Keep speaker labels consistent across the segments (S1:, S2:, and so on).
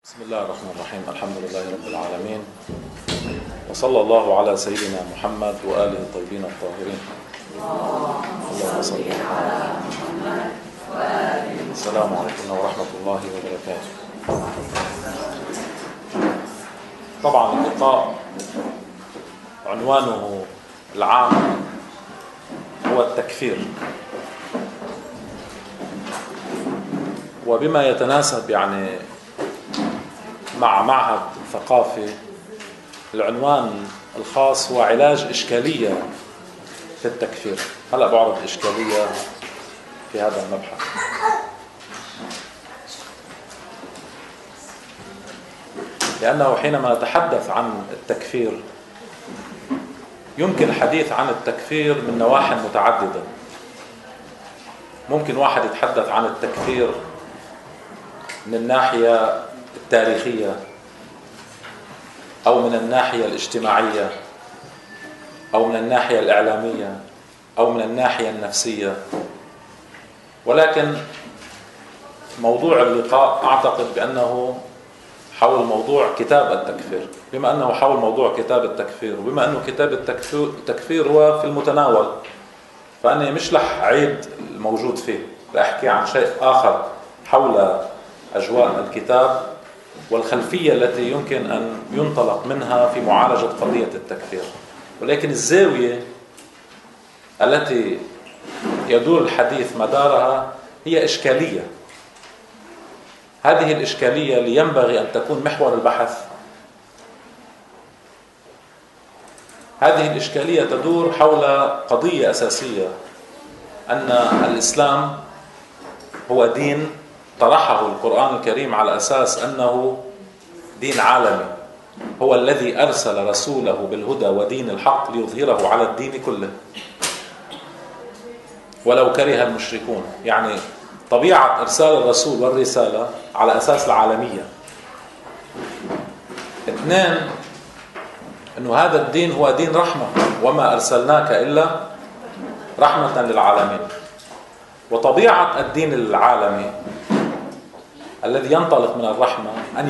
S1: بسم الله الرحمن الرحيم. الحمد لله رب العالمين، وصلى الله على سيدنا محمد وآله الطيبين الطاهرين. اللهم صل على محمد وآله. السلام عليكم ورحمة الله وبركاته. طبعا اللقاء عنوانه العام هو التكفير، وبما يتناسب مع معهد ثقافي، العنوان الخاص هو علاج إشكالية في التكفير. هلأ بعرض إشكالية في هذا المبحث. لأنه حينما نتحدث عن التكفير يمكن الحديث عن التكفير من نواحي متعددة. ممكن واحد يتحدث عن التكفير من الناحية التاريخية، أو من الناحية الاجتماعية، أو من الناحية الإعلامية، أو من الناحية النفسية. ولكن موضوع اللقاء أعتقد بأنه حول موضوع كتاب التكفير. بما أنه حول موضوع كتاب التكفير، وبما أنه كتاب التكفير هو في المتناول، فأنا مش رح أعيد الموجود فيه، لأحكي عن شيء آخر حول أجواء الكتاب والخلفية التي يمكن أن ينطلق منها في معالجة قضية التكفير. ولكن الزاوية التي يدور الحديث مدارها هي إشكالية. هذه الإشكالية اللي ينبغي أن تكون محور البحث. هذه الإشكالية تدور حول قضية أساسية، أن الإسلام هو دين طرحه القرآن الكريم على أساس أنه دين عالمي، هو الذي أرسل رسوله بالهدى ودين الحق ليظهره على الدين كله ولو كره المشركون. يعني طبيعة إرسال الرسول والرسالة على أساس العالمية. اثنين، أنه هذا الدين هو دين رحمة، وما أرسلناك إلا رحمة للعالمين. وطبيعة الدين العالمي الذي ينطلق من الرحمة أن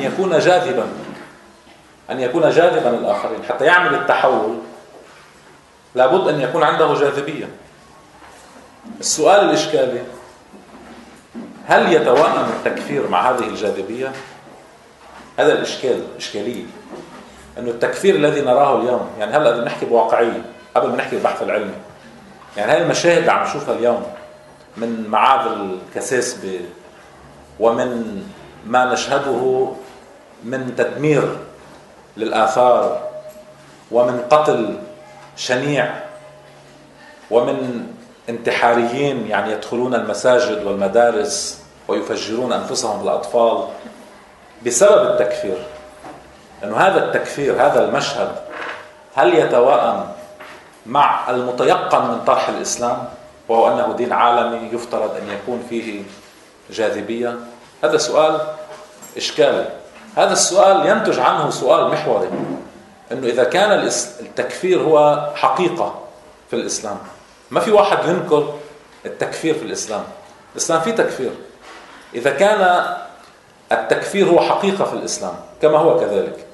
S1: يكون جاذبا للآخرين. حتى يعمل التحول لابد أن يكون عنده جاذبية. السؤال الإشكالي: هل يتوائم التكفير مع هذه الجاذبية؟ هذا الإشكالية، أنه التكفير الذي نراه اليوم، يعني هلأ بدنا نحكي بواقعية قبل ما نحكي البحث العلمي. يعني هذه المشاهد اللي عم نشوفها اليوم من معابر الكساسبة، ومن ما نشهده من تدمير للآثار، ومن قتل شنيع، ومن انتحاريين يعني يدخلون المساجد والمدارس ويفجرون أنفسهم بالأطفال بسبب التكفير. أنه هذا التكفير، هذا المشهد، هل يتوائم مع المتيقن من طرح الإسلام، وهو أنه دين عالمي يفترض أن يكون فيه جاذبية؟ هذا سؤال إشكالي. هذا السؤال ينتج عنه سؤال محوري، أنه إذا كان التكفير هو حقيقة في الإسلام، ما في واحد ينكر التكفير في الإسلام. الإسلام فيه تكفير. إذا كان التكفير هو حقيقة في الإسلام كما هو كذلك،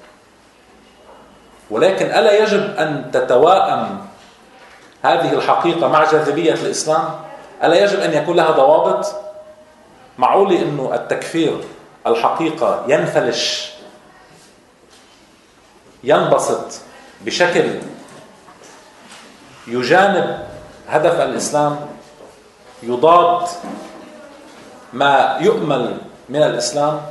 S1: ولكن ألا يجب أن تتوائم هذه الحقيقة مع جاذبية الإسلام؟ ألا يجب أن يكون لها ضوابط؟ معقول أنه التكفير الحقيقة ينفلش، ينبسط بشكل يجانب هدف الإسلام، يضاد ما يؤمل من الإسلام؟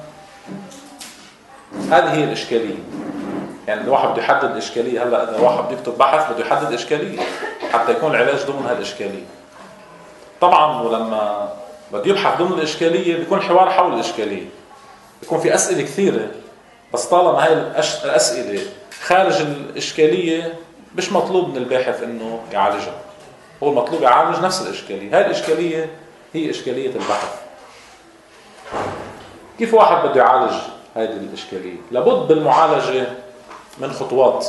S1: هذه هي الإشكالية. يعني الواحد بده يحدد إشكالية. هلأ إذا واحد بده يكتب بحث بده يحدد إشكالية حتى يكون العلاج ضمن هالإشكالية. طبعا ولما بده يبحث ضمن الإشكالية بيكون حوار حول الإشكالية، بيكون في أسئلة كثيرة، بس طالما هاي الأسئلة خارج الإشكالية مش مطلوب من الباحث إنه يعالجها. هو المطلوب يعالج نفس الإشكالية. هاي الإشكالية هي إشكالية البحث. كيف واحد بده يعالج هذه الإشكالية؟ لابد بالمعالجة من خطوات.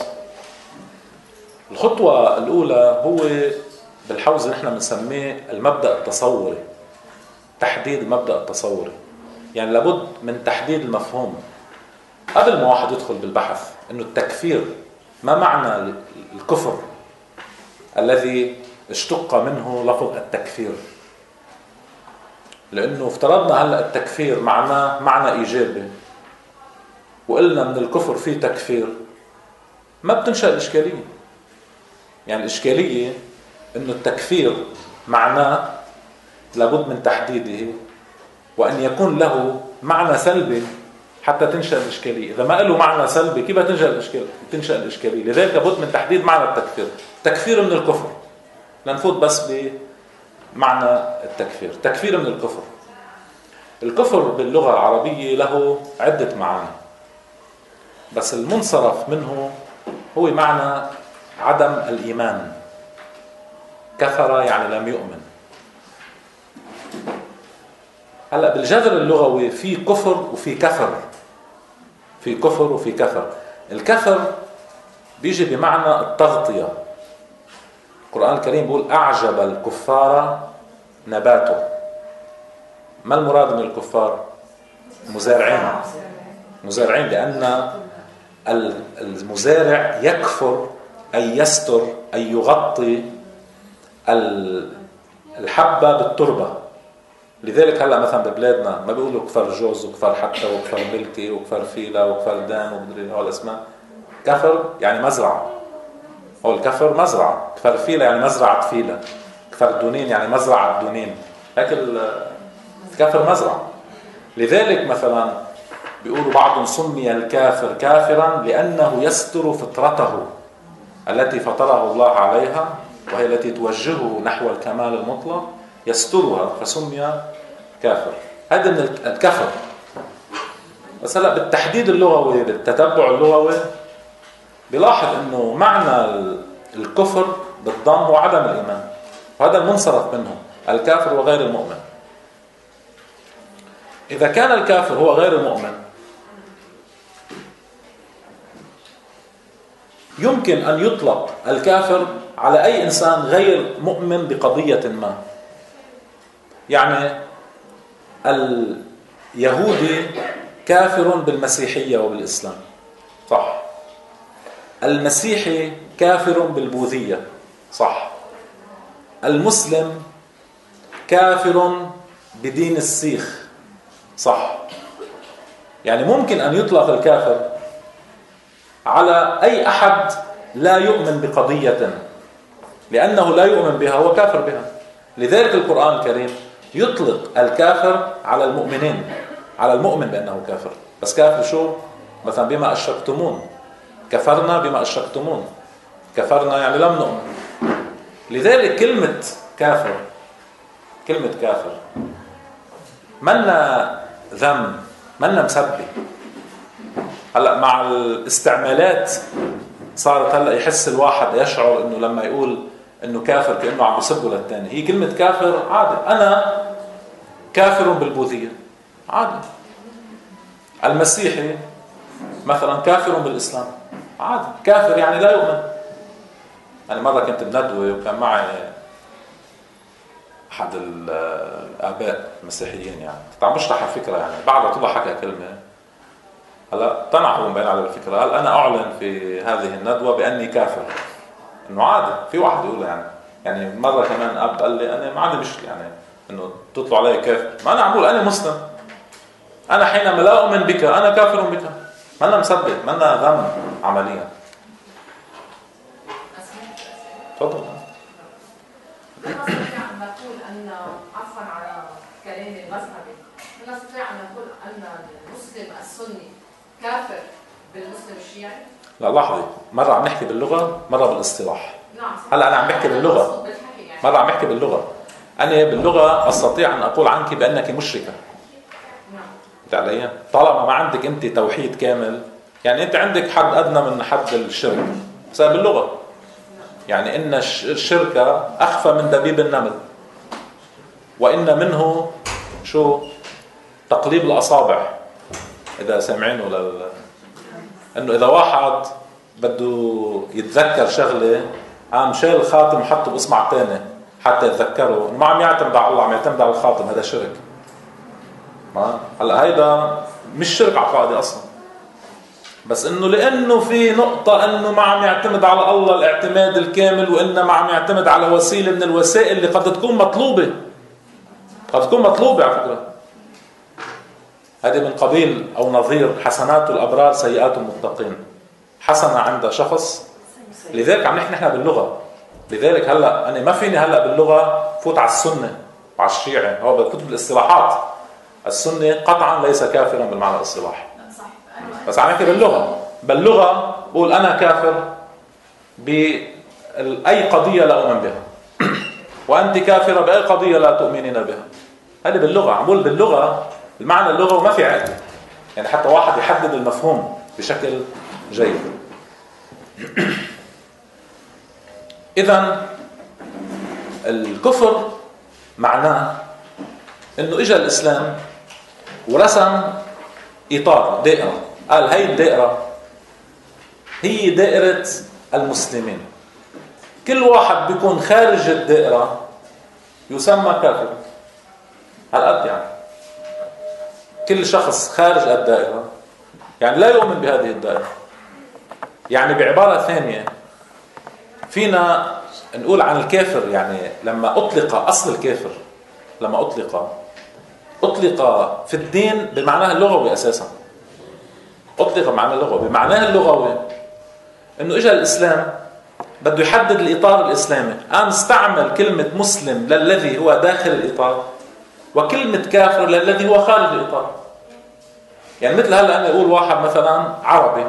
S1: الخطوة الأولى هو بالحوزة نحن بنسميه المبدأ التصوري، تحديد المبدأ التصوري. يعني لابد من تحديد المفهوم. قبل ما واحد يدخل بالبحث انه التكفير ما معنى الكفر الذي اشتق منه لفظ التكفير، لانه افترضنا هلا التكفير معناه معنى ايجابي وقلنا من الكفر فيه تكفير، ما بتنشأ الاشكاليه. يعني الاشكاليه انه التكفير معناه لابد من تحديده وان يكون له معنى سلبي حتى تنشأ الإشكالية. إذا ما له معنى سلبي كيف تنشأ الإشكالية؟ لذلك لابد من تحديد معنى التكفير. تكفير من الكفر، لنفوت بس بمعنى التكفير. تكفير من الكفر. الكفر باللغة العربية له عدة معاني، بس المنصرف منه هو معنى عدم الإيمان. كفر يعني لم يؤمن. هلا بالجذر اللغوي في كفر وفي كفر، في كفر وفي كفر. الكفر بيجي بمعنى التغطية. القرآن الكريم بيقول أعجب الكفار نباته. ما المراد من الكفار؟ مزارعين، لأن المزارع يكفر أي يستر أي يغطي الحبة بالتربة. لذلك هلا مثلا ببلادنا ما بيقولوا كفر جوز وكفر حتى وكفر ملكي وكفر فيلا وكفر دان ومدري هول الاسماء. كفر يعني مزرعه، هو الكفر مزرعه. كفر فيلا يعني مزرعه فيلا. كفر دونين يعني مزرعه دونين. هيك الكفر مزرعه. لذلك مثلا بيقولوا بعضهم سمي الكافر كافرا لانه يستر فطرته التي فطره الله عليها، وهي التي توجهه نحو الكمال المطلق، يسترها فسمي كافر. هذا من الكفر. بس هلا بالتحديد اللغوي، بالتتبع اللغوي، بلاحظ انه معنى الكفر بالضم هو عدم الايمان، وهذا المنصرف منه. الكافر وغير المؤمن. اذا كان الكافر هو غير المؤمن، يمكن ان يطلق الكافر على اي انسان غير مؤمن بقضية ما. يعني اليهودي كافر بالمسيحية وبالإسلام، صح. المسيحي كافر بالبوذية، صح. المسلم كافر بدين السيخ، صح. يعني ممكن أن يطلق الكافر على أي أحد لا يؤمن بقضية، لأنه لا يؤمن بها هو كافر بها. لذلك القرآن الكريم يطلق الكافر على المؤمنين، على المؤمن بأنه كافر. بس كافر شو؟ مثلا بما أشركتمون، كفرنا بما أشركتمون. كفرنا يعني لم نؤمن. لذلك كلمة كافر منا ذم، منا مسبي. هلأ مع الاستعمالات صارت هلأ يحس الواحد يشعر إنه لما يقول إنه كافر كأنه عم يسبه للتاني. هي كلمة كافر عادي. أنا كافر بالبوذية، عادي. المسيحي مثلا كافر بالإسلام، عادي. كافر يعني لا يؤمن. أنا مرة كنت بندوة وكان معي أحد الآباء المسيحيين، يعني كنت عم بشرح الفكرة، يعني بعد طلع حكى كلمة. هلا اقتنع هو مبين على الفكرة. قال أنا أعلن في هذه الندوة بأني كافر. إنه عادي، في واحد يقول يعني مرة كمان أب قال لي أنا ما عندي مشكلة يعني إنه تطلع علي كافر. ما أنا عم بقول أنا مسلم. أنا حينما لا أؤمن بك أنا كافر بك. ما أنا مثبت، ما أنا غم عمليا. تفضل.
S2: لا نستطيع أن نقول أن عفوا على كلام المذهبي، لا نستطيع أن نقول أن المسلم السني كافر بالمسلم الشيعي.
S1: لا لحظة، مرة عم نحكي باللغة مرة بالاصطلاح.
S2: نعم.
S1: هلا أنا عم بحكي باللغة، مرة عم بحكي باللغة. أنا باللغة أستطيع أن أقول عنك بأنك مشركة. نعم. علي؟ طالما ما عندك أنت توحيد كامل، يعني أنت عندك حد أدنى من حد الشرك بسبب اللغة. يعني إن الشرك أخفى من دبيب النمل، وإن منه شو؟ تقليب الأصابع. إذا سمعينه إنه إذا واحد بده يتذكر شغلة عم شال الخاتم حطه بإصبع الثاني حتى يتذكره، إنه ما عم يعتمد على الله، عم يعتمد على الخاتم، هذا شرك. ما هلا هيدا مش شرك عقائدي أصلا. بس انه لانه في نقطة انه ما عم يعتمد على الله الاعتماد الكامل، وانما عم يعتمد على وسيلة من الوسائل اللي قد تكون مطلوبة، قد تكون مطلوبة على فكرة. هذه من قبيل او نظير حسنات الابرار سيئات المتقين. حسنة عند شخص، لذلك عم نحكي نحن باللغة. لذلك هلا انا ما فيني هلا باللغة فوت على السنة وعلى الشيعة، هو بكتب الاصطلاحات. السنة قطعا ليس كافرا بالمعنى الاصطلاحي، بس عم نحكي باللغة بقول انا كافر بأي قضية لا أؤمن بها، وأنت كافرة بأي قضية لا تؤمنين بها. هذه باللغة، عم بقول باللغة المعنى اللغوي وما في عقل، يعني حتى واحد يحدد المفهوم بشكل جيد. إذن الكفر معناه إنه إجا الإسلام ورسم إطار، دائرة، قال هي الدائرة هي دائرة المسلمين، كل واحد بيكون خارج الدائرة يسمى كافر. هالقد يعني كل شخص خارج الدائرة يعني لا يؤمن بهذه الدائرة. يعني بعبارة ثانية فينا نقول عن الكافر، يعني لما أطلق أصل الكافر، لما أطلق في الدين بمعناه اللغوي أساسا، أطلق بمعناه اللغوي، بمعناه اللغوي إنه إجا الإسلام بده يحدد الإطار الإسلامي، قام استعمل كلمة مسلم للذي هو داخل الإطار، وكلمة كافر للذي هو خارج الإطار. يعني مثل هلا أنا أقول واحد مثلا عربي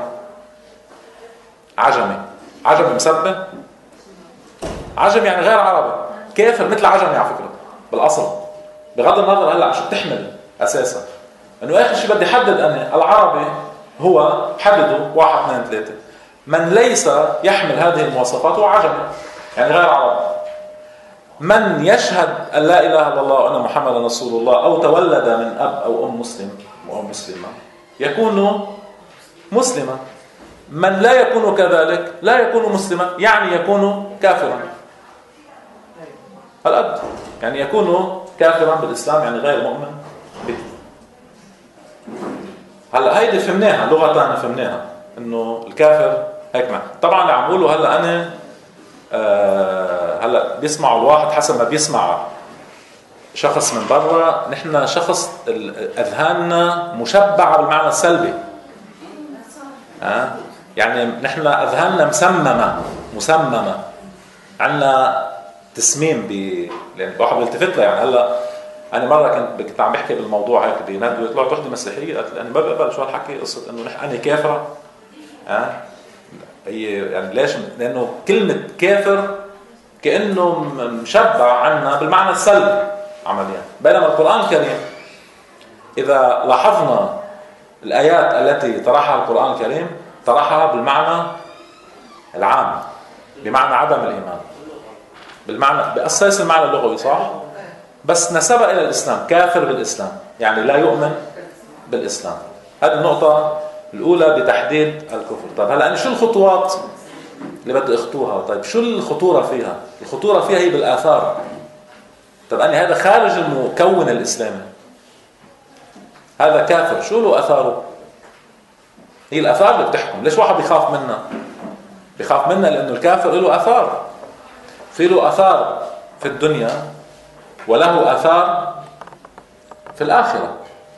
S1: عجمي مسبه، عجمي يعني غير عربي، كافر مثل عجمي على فكرة بالأصل، بغض النظر هلا شو بتحمل أساسا. إنه آخر شيء بدي أحدد أنا العربي هو حدده 1 2 3، من ليس يحمل هذه المواصفات هو عجمي يعني غير عربي. من يشهد أن لا إله إلا الله وأن محمدا رسول الله أو تولد من أب أو أم مسلم أو مسلمة يكون مسلما. من لا يكون كذلك لا يكون مسلما، يعني يكون كافرا. هالقد يعني يكون كافرا بالإسلام، يعني غير مؤمن به. هلا هيدي فهمناها لغة، فهمناها إنه الكافر هيك معنى. طبعا اللي عم بقوله هلا أنا هلا بيسمعوا الواحد حسب ما بيسمع شخص من برا. نحن شخص أذهاننا مشبعة بالمعنى السلبي، يعني نحن أذهاننا مسممة، عندنا تسميم يعني واحد بيلتفت له. يعني هلا أنا مرة كنت عم بحكي بالموضوع هيك بندوة، طلعت وحدة مسيحية قالت لي أنا ما بقبل شو هالحكي، قصة إنه أنا كافرة. يعني ليش؟ لأنه كلمة كافر كأنه مشبع عنا بالمعنى السلبي عمليا، بينما القرآن الكريم إذا لاحظنا الآيات التي طرحها القرآن الكريم طرحها بالمعنى العام، بمعنى عدم الإيمان، بالمعنى بأساس المعنى اللغوي، صح؟ بس نسبة إلى الإسلام، كافر بالإسلام يعني لا يؤمن بالإسلام. هذه النقطة الأولى بتحديد الكفر. طيب هلا أنا شو الخطوات اللي بدي أخطوها؟ طيب شو الخطورة فيها؟ الخطورة فيها هي بالآثار. طيب أنا هذا خارج المكون الإسلامي، هذا كافر، شو له أثاره؟ هي الآثار اللي بتحكم. ليش واحد بيخاف منها؟ بيخاف منها لأنه الكافر له أثار، في له أثار في الدنيا وله أثار في الآخرة.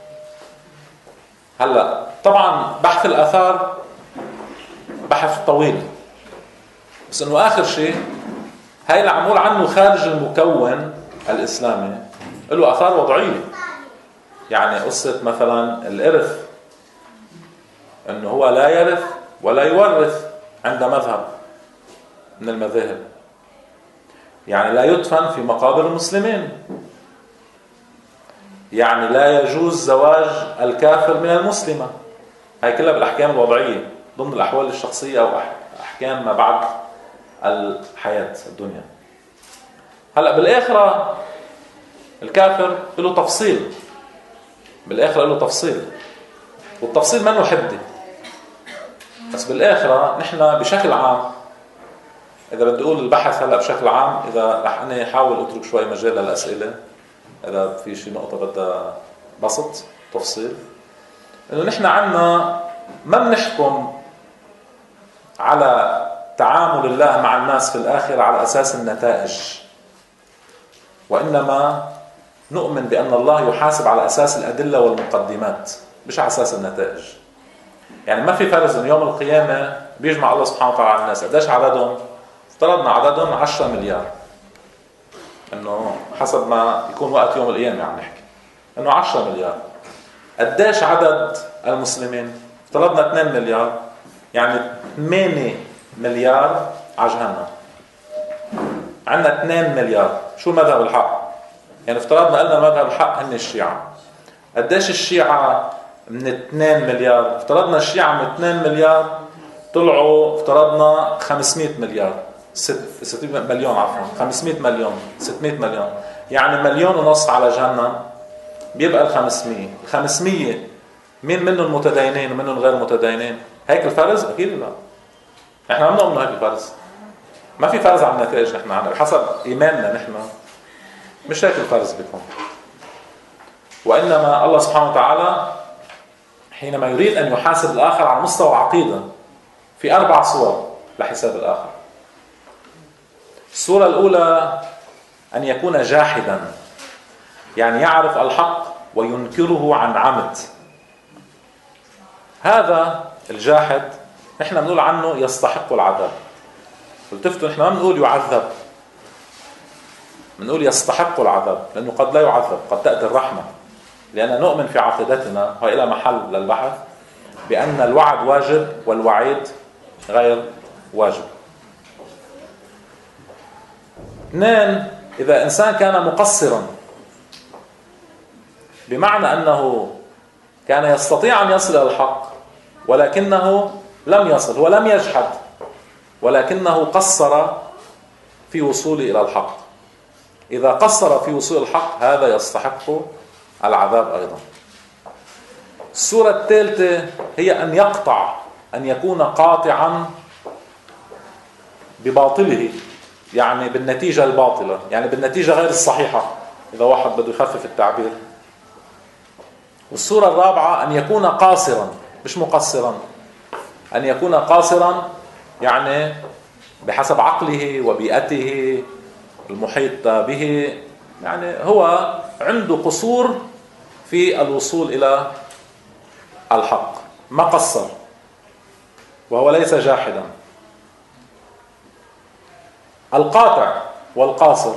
S1: هلا طبعا بحث الآثار بحث طويل، بس انه آخر شيء هاي اللي عمول عنه خارج المكون الإسلامي له آثار وضعية. يعني قصة مثلا الإرث، انه هو لا يرث ولا يورث عند مذهب من المذاهب، يعني لا يدفن في مقابر المسلمين، يعني لا يجوز زواج الكافر من المسلمة. هاي كلها بالأحكام الوضعية ضمن الأحوال الشخصية أو أحكام ما بعد الحياة الدنيا. هلأ بالآخرة الكافر له تفصيل، بالآخرة له تفصيل، والتفصيل منه حدي. بس بالآخرة نحن بشكل عام، إذا بدي أقول البحث هلأ بشكل عام، إذا رح أنا أحاول أترك شوي مجال للأسئلة، إذا في شيء نقطة بدها بسط تفصيل، إنه نحن عنا ما بنحكم على تعامل الله مع الناس في الآخرة على أساس النتائج، وإنما نؤمن بأن الله يحاسب على أساس الأدلة والمقدمات مش على أساس النتائج. يعني ما في فرز إن يوم القيامة بيجمع الله سبحانه وتعالى على الناس، قديش عددهم؟ افترضنا عددهم 10 مليار، إنه حسب ما يكون وقت يوم القيامة عم نحكي إنه 10 مليار. قديش عدد المسلمين؟ افترضنا 2 مليار، يعني 8 مليار على جهنم. عندنا 2 مليار. شو مذهب الحق؟ يعني افترضنا قلنا مذهب الحق هن الشيعة. قديش الشيعة من 2 مليار؟ افترضنا الشيعة من 2 مليار طلعوا افترضنا 500 مليار 600 مليون عفوا 500 مليون 600 مليون، يعني 1.5 مليون على جهنم. بيبقى 500 مين منهم متدينين ومنهم غير متدينين؟ هيك الفرز؟ أكيد لا. احنا ما بنؤمن هيك الفرز. ما في فرز على النتائج، نحن عنا بحسب إيماننا نحن مش هيك الفرز بيكون. وإنما الله سبحانه وتعالى حينما يريد أن يحاسب الآخر على مستوى العقيدة في 4 صور لحساب الآخر. الصورة الأولى أن يكون جاحدا، يعني يعرف الحق وينكره عن عمد. هذا الجاحد نحن بنقول عنه يستحق العذاب. التفتوا نحن ما بنقول يعذب، بنقول يستحق العذاب، لأنه قد لا يعذب، قد تأتي الرحمة، لأننا نؤمن في عقيدتنا وإلى محل للبحث بأن الوعد واجب والوعيد غير واجب. 2، إذا إنسان كان مقصرا، بمعنى أنه كان يستطيع أن يصل إلى الحق ولكنه لم يصل، ولم يجحد، ولكنه قصر في وصوله إلى الحق. إذا قصر في وصول الحق هذا يستحق العذاب أيضا. الصورة الثالثة هي أن يقطع، أن يكون قاطعا بباطله، يعني بالنتيجة الباطلة، يعني بالنتيجة غير الصحيحة إذا واحد بده يخفف التعبير. والصورة الرابعة أن يكون قاصرا مش مقصرا، أن يكون قاصرا يعني بحسب عقله وبيئته المحيط به، يعني هو عنده قصور في الوصول إلى الحق، ما قصر وهو ليس جاحدا. القاطع والقاصر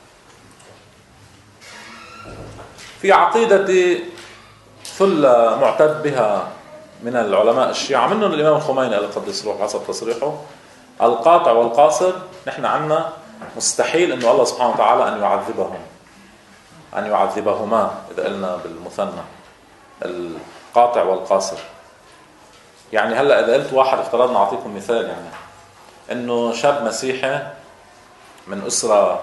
S1: في عقيدة ثلة معتد بها من العلماء الشيعة، منهم الإمام الخميني الله قدس روحه حسب تصريحه، القاطع والقاصر نحن عنا مستحيل أنه الله سبحانه وتعالى أن يعذبهم، أن يعذبهما إذا قلنا بالمثنى، القاطع والقاصر. يعني هلأ إذا قلت واحد، افترضنا أعطيكم مثال، يعني أنه شاب مسيحي من أسرة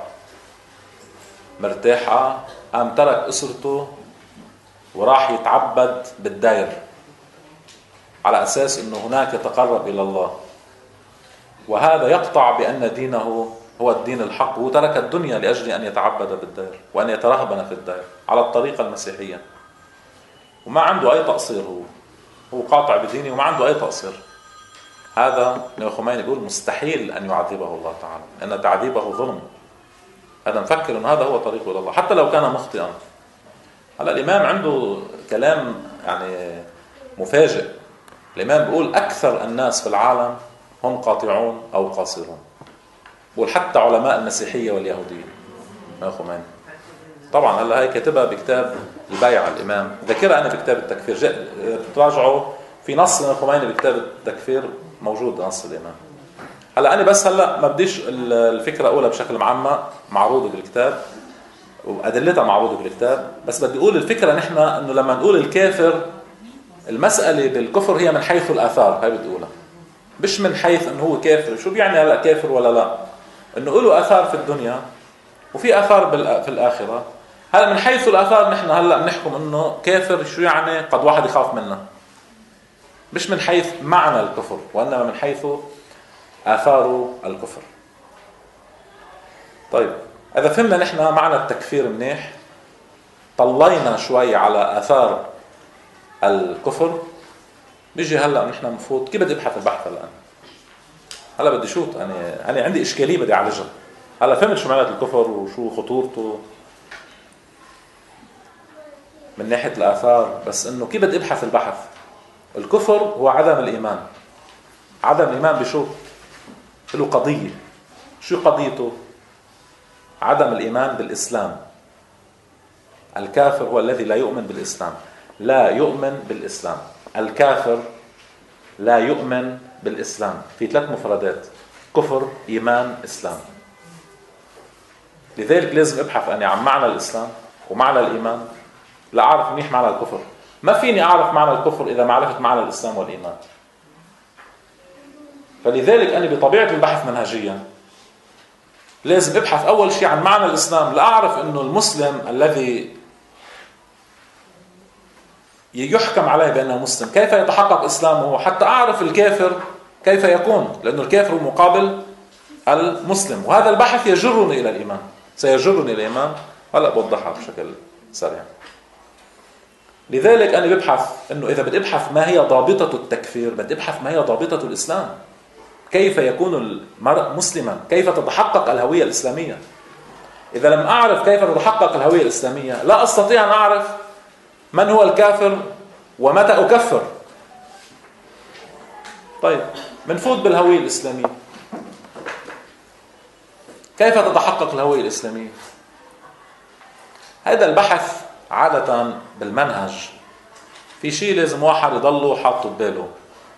S1: مرتاحة قام ترك أسرته وراح يتعبد بالدير على أساس أنه هناك يتقرب إلى الله، وهذا يقطع بأن دينه هو الدين الحق، وترك الدنيا لأجل أن يتعبد بالدير وأن يترهبن في الدير على الطريقة المسيحية، وما عنده أي تقصير، هو قاطع بدينه وما عنده أي تقصير. هذا الإمام الخميني يقول مستحيل أن يعذبه الله تعالى، لأن تعذيبه ظلم. هذا نفكر أنه هذا هو طريقه إلى الله حتى لو كان مخطئا. هلا الإمام عنده كلام يعني مفاجئ. الإمام بيقول أكثر الناس في العالم هم قاطعون أو قاصرون، بيقول حتى علماء المسيحية واليهودية. الإمام خميني طبعا هلا هي كاتبها بكتاب البيعة، الإمام ذكرها أنا بكتاب التكفير، تراجعوا في نص الإمام خميني بكتاب التكفير موجود نص الإمام. هلا أنا بس هلا ما بديش الفكرة أولى بشكل معمى معروضة بالكتاب وأدلتها معروضة بالكتاب، بس بدي أقول الفكرة نحن إنه لما نقول الكافر، المسألة بالكفر هي من حيث الآثار، هاي بدي أقولها، مش من حيث إنه هو كافر. شو بيعني هلا كافر ولا لا؟ إنه له آثار في الدنيا وفي آثار في الآخرة. هلا من حيث الآثار نحن هلا بنحكم إنه كافر، شو يعني قد واحد يخاف منه، مش من حيث معنى الكفر وإنما من حيث آثار الكفر. طيب إذا فهمنا نحن معنى التكفير منيح، طلينا شوي على آثار الكفر، بيجي هلا نحن نفوت كيف بدي ابحث البحث هلا بدي شوط انا عندي اشكاليه بدي اعالجها. هلا فهمت شو معنات الكفر وشو خطورته من ناحيه الاثار، بس انه كيف بدي ابحث البحث. الكفر هو عدم الايمان. عدم الايمان بشو؟ له قضيه. شو قضيته؟ عدم الايمان بالاسلام. الكافر هو الذي لا يؤمن بالاسلام. لا يؤمن بالاسلام. الكافر لا يؤمن بالاسلام. في 3 مفردات: كفر، ايمان، اسلام. لذلك لازم ابحث اني عن معنى الاسلام ومعنى الايمان لا اعرف منيح معنى الكفر. ما فيني اعرف معنى الكفر اذا ما عرفت معنى الاسلام والايمان. فلذلك انا بطبيعه البحث منهجيا لازم ابحث اول شيء عن معنى الاسلام لاعرف انه المسلم الذي يحكم عليه بانه مسلم كيف يتحقق اسلامه، حتى اعرف الكافر كيف يكون، لانه الكافر مقابل المسلم. وهذا البحث يجرني الى الايمان، سيجرني الى الايمان. هلا بوضحها بشكل سريع. لذلك انا ببحث انه اذا بدي ابحث ما هي ضابطه التكفير، بدي ابحث ما هي ضابطه الاسلام. كيف يكون المرء مسلما؟ كيف تتحقق الهويه الاسلاميه؟ اذا لم اعرف كيف تتحقق الهويه الاسلاميه لا استطيع ان اعرف من هو الكافر ومتى اكفر. طيب بنفوت بالهويه الاسلاميه. كيف تتحقق الهويه الاسلاميه؟ هذا البحث عاده بالمنهج في شيء لازم واحد يضله حاطه بباله،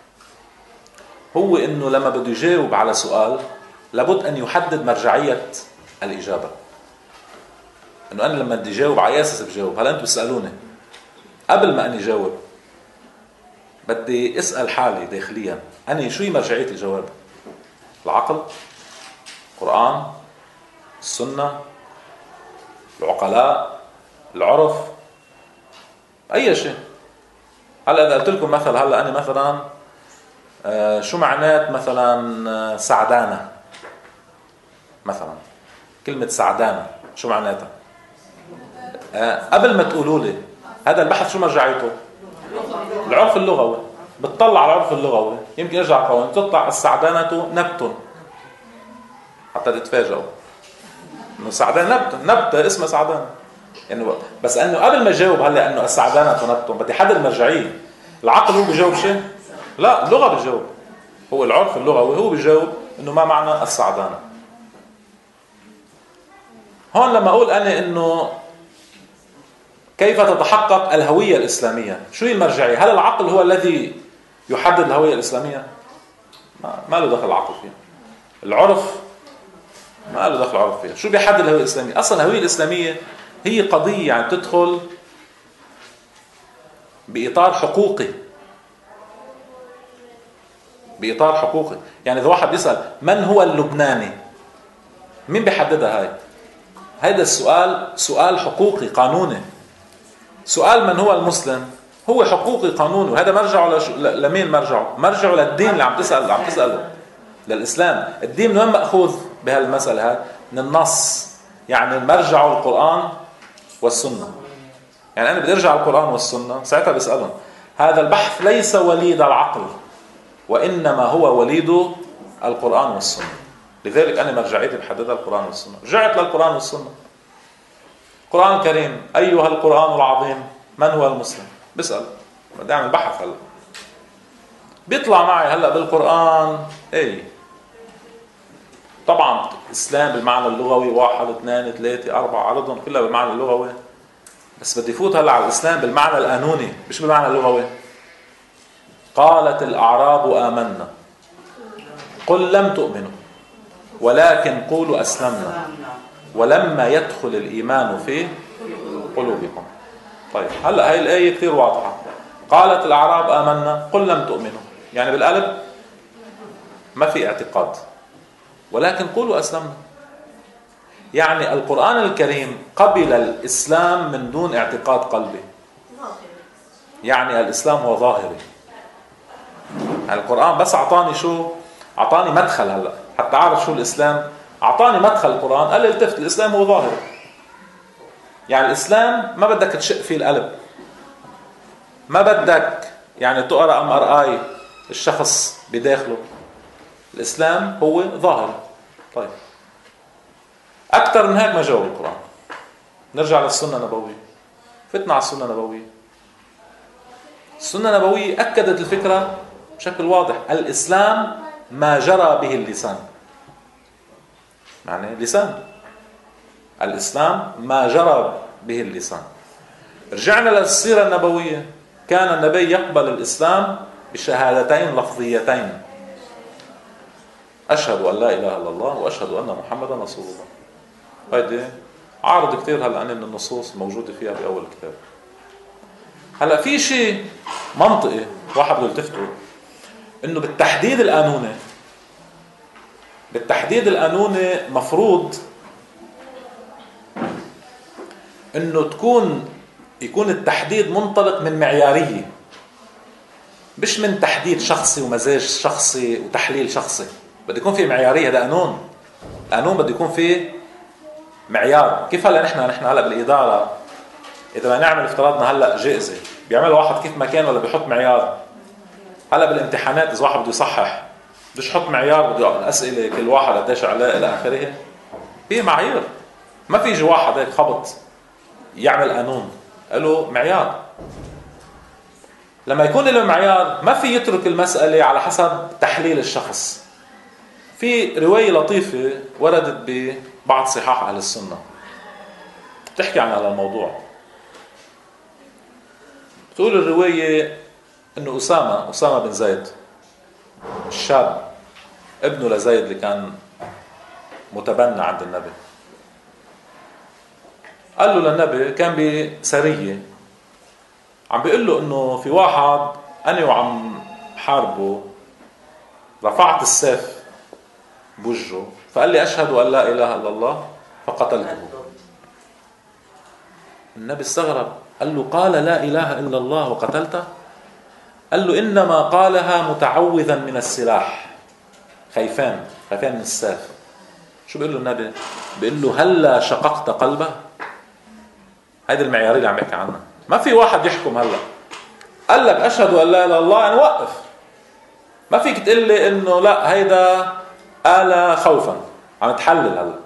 S1: هو انه لما بده يجاوب على سؤال لابد ان يحدد مرجعيه الاجابه. انه انا لما بدي اجاوب على اساس بجاوب. هلا انتم بتسالوني قبل ما اني جاوب بدي اسال حالي داخليا انا شو هي مرجعيه الجواب؟ العقل، القرآن، السنه، العقلاء، العرف، اي شيء. هلا اذا قلت لكم مثلا هلا انا مثلا شو معنات مثلا سعدانه مثلا، كلمه سعدانه شو معناتها؟ قبل ما تقولوا لي هذا البحث شو مرجعيته؟ العرف اللغوي. بتطلع على العرف اللغوي يمكن يرجع قوي تطلع السعدانه نبت، حتى تتفاجئوا انه سعدانه نبته اسمها سعدانه يعني. بس انه قبل ما اجاوب هلا انه السعدانه نبت بدي حدد مرجعيه. العقل هو بيجاوب شيء؟ لا، اللغه بتجاوب. هو العرف اللغوي هو بيجاوب انه ما معنى السعدانه. هون لما اقول انا انه كيف تتحقق الهويه الاسلاميه، شو هي المرجعيه؟ هل العقل هو الذي يحدد الهويه الاسلاميه؟ ما له دخل العقل فيها. العرف ما له دخل العرف فيها. شو بيحدد الهويه الاسلاميه؟ اصلا الهويه الاسلاميه هي قضيه يعني تدخل باطار حقوقي. باطار حقوقي يعني اذا واحد بيسال من هو اللبناني، مين بيحددها هاي؟ هذا السؤال سؤال حقوقي قانوني. سؤال من هو المسلم هو حقوقي قانوني، وهذا مرجعه لمين؟ مرجعه للدين اللي عم تساله للاسلام. الدين من وين ماخوذ بهالمساله هاي؟ من النص. يعني مرجعه القرآن والسنه. يعني انا بدي ارجع على القرآن والسنه ساعتها بسالهم. هذا البحث ليس وليد العقل وانما هو وليد القرآن والسنه. لذلك انا مرجعيتي بحددها القرآن والسنه. رجعت للقرآن والسنه. القرآن الكريم: ايها القرآن العظيم من هو المسلم؟ بسال، بدي اعمل بحث. هلا بيطلع معي هلا بالقرآن طبعا اسلام بالمعنى اللغوي 1 2 3 4 عرضهم كلها بالمعنى اللغوي، بس بدي فوت هلا على الاسلام بالمعنى القانوني مش بالمعنى اللغوي. قالت الاعراب آمنا قل لم تؤمنوا ولكن قولوا أسلمنا ولما يدخل الإيمان في قلوبكم. طيب هلأ هاي الآية كثير واضحة. قالت الأعراب آمنا قل لم تؤمنوا، يعني بالقلب ما في اعتقاد، ولكن قولوا أسلمنا. يعني القرآن الكريم قبل الإسلام من دون اعتقاد قلبي. يعني الإسلام هو ظاهري. القرآن بس أعطاني شو؟ أعطاني مدخل. هلأ حتى أعرف شو الإسلام أعطاني مدخل. القرآن قال لي التفت الإسلام هو ظاهري. يعني الإسلام ما بدك تشق فيه القلب، ما بدك يعني تقرأ MRI الشخص بداخله. الإسلام هو ظاهر. طيب أكثر من هيك ما جاوب القرآن. نرجع للسنة النبوية. فتنا على السنة النبوية. السنة النبوية أكدت الفكرة بشكل واضح. الإسلام ما جرى به اللسان. يعني لسان. الإسلام ما جرى به اللسان. رجعنا للسيرة النبوية. كان النبي يقبل الإسلام بشهادتين لفظيتين: أشهد أن لا إله إلا الله وأشهد أن محمدا رسول الله. هيدي عارض كتير هلأ من النصوص الموجودة فيها بأول الكتاب. هلأ في شيء منطقي واحد بده يلتفته، إنه بالتحديد القانوني مفروض إنه يكون التحديد منطلق من معيارية، مش من تحديد شخصي ومزاج شخصي وتحليل شخصي. بده يكون في معيارية. هذا قانون بده يكون فيه معيار. كيف هلا نحن هلا بالإدارة إذا ما نعمل افتراضنا هلا جائزة بيعمل واحد كيف ما كان ولا بيحط معيار. هلا بالامتحانات إذا واحد بده يصحح بدوش يحط معيار، بده الأسئلة كل واحد قديش عليه إلى آخره. في معايير. ما في يجي واحد هيك خبط يعمل قانون، له معيار. لما يكون له معيار ما في يترك المسألة على حسب تحليل الشخص. في رواية لطيفة وردت ببعض صحاح أهل السنة بتحكي عن هذا الموضوع. تقول الرواية إنه أسامة بن زيد الشاب ابنه لزيد اللي كان متبنى عند النبي، قال له للنبي كان بسرية عم بيقول له إنه في واحد أنا وعم حاربه رفعت السيف بوجهه فقال لي أشهد أن لا إله إلا الله فقتلته. النبي استغرب، قال له قال لا إله إلا الله وقتلته؟ قال له إنما قالها متعوذا من السلاح، خايفان من السيف. شو بيقول له النبي؟ بيقول له هلا شققت قلبه. هيدي المعيارية اللي عم بحكي عنها. ما في واحد يحكم هلا قال لك أشهد أن لا إله إلا الله أنا وقف. ما فيك تقول لي إنه لا هيدا قال خوفا عم تحلل. هلا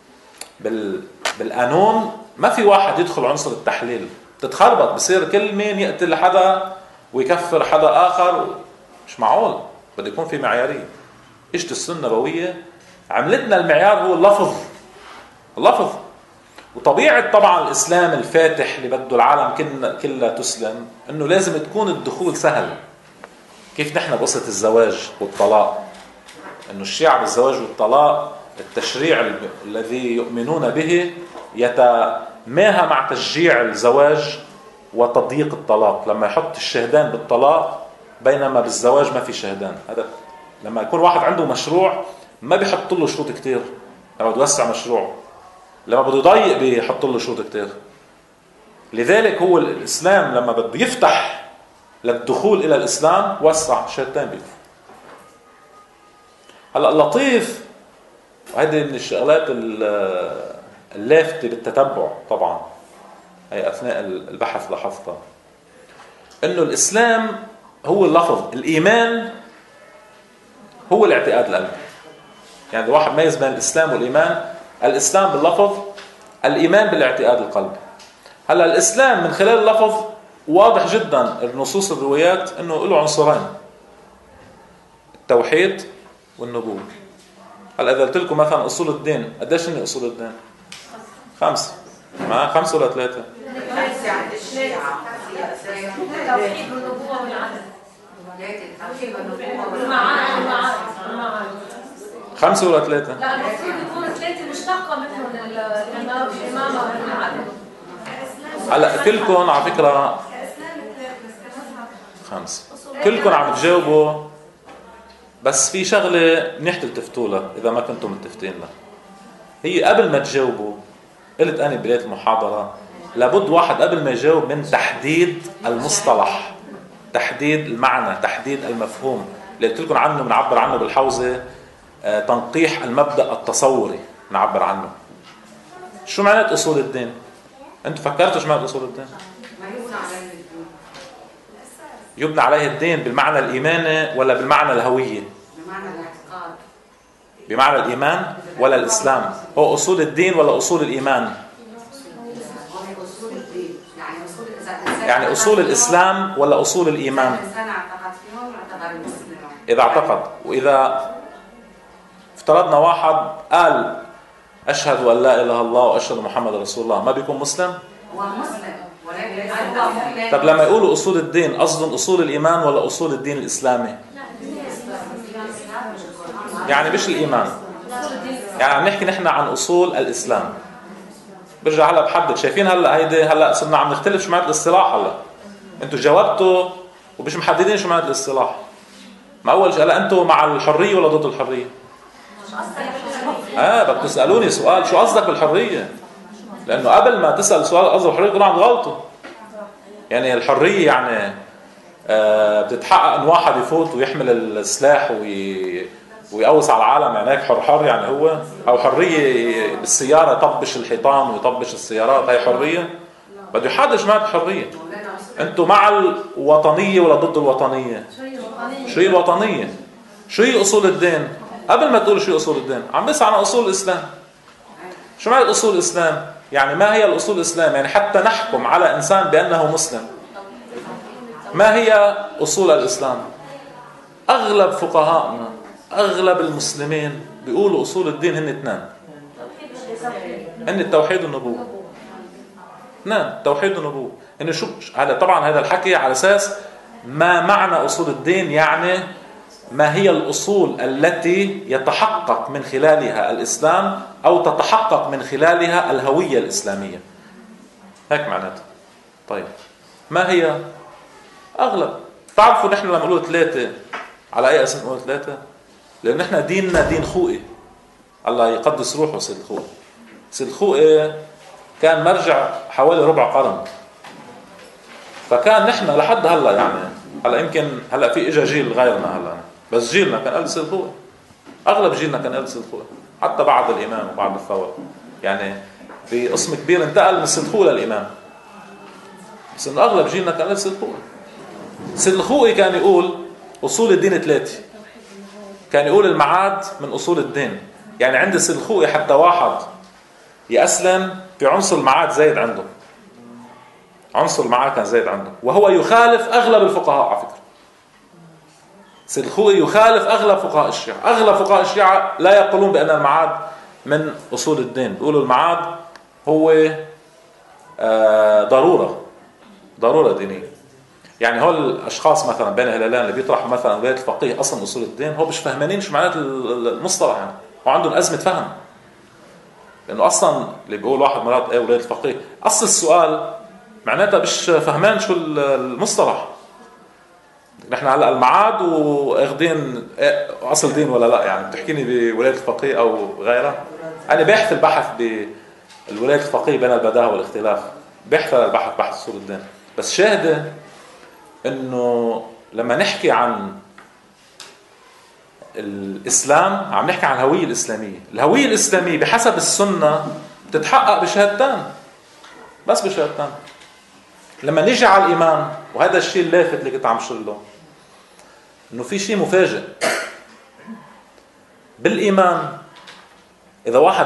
S1: بالقانون ما في واحد يدخل عنصر التحليل، تتخربط، بصير كل مين يقتل حدا ويكفر حدا آخر. مش معقول. بده يكون في معيارية. اجت السنة النبوية عملتنا المعيار هو اللفظ. وطبيعة طبعا الإسلام الفاتح اللي بده العالم كلها تسلم إنه لازم تكون الدخول سهل. كيف نحن بقصة الزواج والطلاق، إنه الشيعة بالزواج والطلاق التشريع الذي يؤمنون به يتماهى مع تشجيع الزواج وتضييق الطلاق. لما يحط الشهدان بالطلاق بينما بالزواج ما في شهدان. هذا لما يكون واحد عنده مشروع ما بيحط له شروط كتير. لما بده يوسع مشروع، لما بده يضيق بيحط له شروط كتير. لذلك هو الإسلام لما بده يفتح للدخول إلى الإسلام وسع شهدتين بيكفوا. هلا اللطيف، وهذه من الشغلات اللافتة بالتتبع طبعا، هي أثناء البحث لاحظتها، إنه الإسلام هو اللفظ، الإيمان هو الاعتقاد القلبي. يعني الواحد ميز بين الإسلام والإيمان. الإسلام باللفظ، الإيمان بالاعتقاد القلبي. هلا الإسلام من خلال اللفظ واضح جدا النصوص الروايات إنه له عنصرين: التوحيد والنبوة. هلا إذا قلت لكم مثلا أصول الدين، قديش هن أصول الدين؟ 5. ما 5 ولا 3؟
S2: التوحيد والنبوة والعدل.
S1: 5 ولا 3؟
S2: لا المفروض يكون 3 مشتقة منهم الإمامة والعدل.
S1: هلا كلكم على فكرة 5 كلكم عم تجاوبوا، بس في شغلة منيح تلتفتوا لها إذا ما كنتم متفقين لها. هي قبل ما تجاوبوا، قلت أنا بداية المحاضرة لابد واحد قبل ما يجاوب من تحديد المصطلح، تحديد المعنى، تحديد المفهوم اللي قلت لكم عنه بنعبر عنه بالحوزة تنقيح المبدأ التصوري، نعبر عنه. شو معنى أصول الدين؟ أنتوا فكرتوا شو معنى أصول الدين؟ يبنى عليه الدين بالمعنى الإيماني ولا بالمعنى الهوية؟
S3: بمعنى الاعتقاد.
S1: بمعنى الإيمان ولا الإسلام؟ هو أصول الدين ولا أصول الإيمان؟
S3: أصول الدين،
S1: يعني أصول الإسلام ولا أصول الإيمان؟
S3: الإنسان اعتقد فيهم اعتقد المسلم.
S1: إذا اعتقد، وإذا افترضنا واحد قال أشهد أن لا إله إلا الله وأشهد محمد رسول الله، ما بيكون مسلم؟
S3: هو مسلم ولكن ليس هو مؤمن.
S1: طب لما يقولوا أصول الدين قصدهم أصول الإيمان ولا أصول الدين الإسلامي؟ يعني مش الإيمان، يعني عم نحكي نحن عن أصول الإسلام. برجع هلا بحدد، شايفين هلا هيدي هلا صرنا عم نختلف شو معنى الاصطلاح. هلا انتوا جاوبتوا ومش محددين شو معنى الاصطلاح. ما اول شيء هلا انتوا مع الحريه ولا ضد الحريه؟ بدك تسالوني سؤال شو قصدك بالحريه؟ لانه قبل ما تسال سؤال قصدك بالحريه تكونوا عم تغلطوا. يعني الحريه يعني بتتحقق ان واحد يفوت ويحمل السلاح ويقوص على العالم، يعني هيك حر يعني هو، او حريه بالسياره يطبش الحيطان ويطبش السيارات، هي حريه؟ بده يحدد شو معنى الحريه. انتوا مع الوطنيه ولا ضد الوطنيه؟ شو هي الوطنيه؟ شو هي اصول الدين؟ قبل ما تقول شو اصول الدين عم بس عن اصول الاسلام. شو معنى اصول الاسلام؟ يعني ما هي الاصول الاسلام؟ يعني حتى نحكم على انسان بانه مسلم، ما هي اصول الاسلام؟ اغلب فقهاءنا اغلب المسلمين بيقولوا اصول الدين هن اثنان، هن التوحيد والنبوه. نعم، التوحيد والنبوه. هن شو هذا؟ طبعا هذا الحكي على اساس ما معنى اصول الدين، يعني ما هي الاصول التي يتحقق من خلالها الاسلام او تتحقق من خلالها الهويه الاسلاميه، هيك معناته. طيب ما هي اغلب؟ تعرفوا نحن لما نقول ثلاثه على اي اساس نقول ثلاثه؟ لأن احنا ديننا دين خوئي، الله يقدس روحه سيد الخوئي. سيد الخوئي كان مرجع حوالي ربع قرن، فكان نحن لحد هلا يعني هلا يمكن هلا في اجى جيل غيرنا هلا، بس جيلنا كان قال سيد الخوئي، اغلب جيلنا كان قال سيد الخوئي، حتى بعد الامام وبعد الثوره، يعني في قسم كبير انتقل من سيد الخوئي للامام، بس انه اغلب جيلنا كان قال سيد الخوئي. سيد الخوئي كان يقول اصول الدين ثلاثه، كان يقول المعاد من أصول الدين. يعني عند سيد الخوئي حتى واحد يأسلم في عنصر المعاد زايد عنده، عنصر المعاد كان زايد عنده، وهو يخالف أغلب الفقهاء على فكرة. سيد الخوئي يخالف أغلب فقهاء الشيعة. أغلب فقهاء الشيعة لا يقولون بأن المعاد من أصول الدين، بيقولوا المعاد هو ضرورة دينية. يعني هول الاشخاص مثلا بين الهلالين اللي بيطرحوا مثلا ولايه الفقيه اصلا اصول الدين، هو مش فاهمين شو معنات المصطلح، يعني هو عندهم ازمه فهم. لانه اصلا اللي بيقول واحد مرات ايه ولايه الفقيه، اصل السؤال معناتها مش فاهمان شو المصطلح. نحن هلا المعاد واخذين اصل دين ولا لا؟ يعني بتحكيني بولايه الفقيه او غيرها؟ انا باحث البحث بالولايه الفقيه بين البداهه والاختلاف، باحث البحث بحث اصول الدين. بس شاهده انه لما نحكي عن الاسلام عم نحكي عن الهويه الاسلاميه. الهويه الاسلاميه بحسب السنه بتتحقق بشهادتين، بس بشهادتين. لما نيجي على الايمان، وهذا الشيء اللافت اللي كنت عم شير له، انه في شيء مفاجئ بالايمان. اذا واحد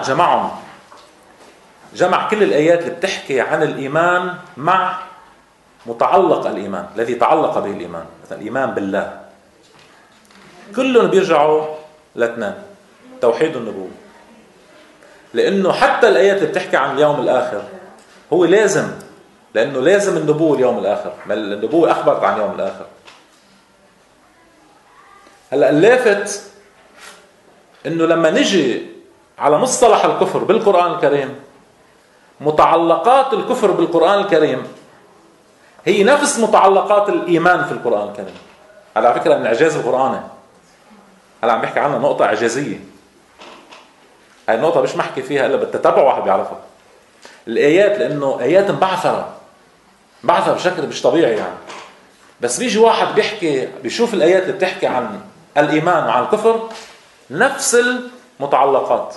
S1: جمع كل الايات اللي بتحكي عن الايمان مع متعلق الإيمان الذي تعلق به الإيمان، مثلا الإيمان بالله، كلهم بيرجعوا لاثنين: توحيد النبوة. لأنه حتى الآيات اللي بتحكي عن اليوم الآخر هو لازم، لأنه لازم النبوة اليوم الآخر، ما النبوة أخبرت عن اليوم الآخر. هلأ اللافت إنه لما نجي على مصطلح الكفر بالقرآن الكريم، متعلقات الكفر بالقرآن الكريم هي نفس متعلقات الإيمان في القرآن الكريم. هذا على فكرة من إعجاز القرآن. هلا عم بحكي عنها نقطة إعجازية. هاي النقطة مش محكي فيها إلا بالتتبع واحد بيعرفها. الآيات لأنه آيات مبعثرة بشكل مش طبيعي يعني. بس بيجي واحد بيشوف الآيات اللي بتحكي عن الإيمان وعن الكفر نفس المتعلقات.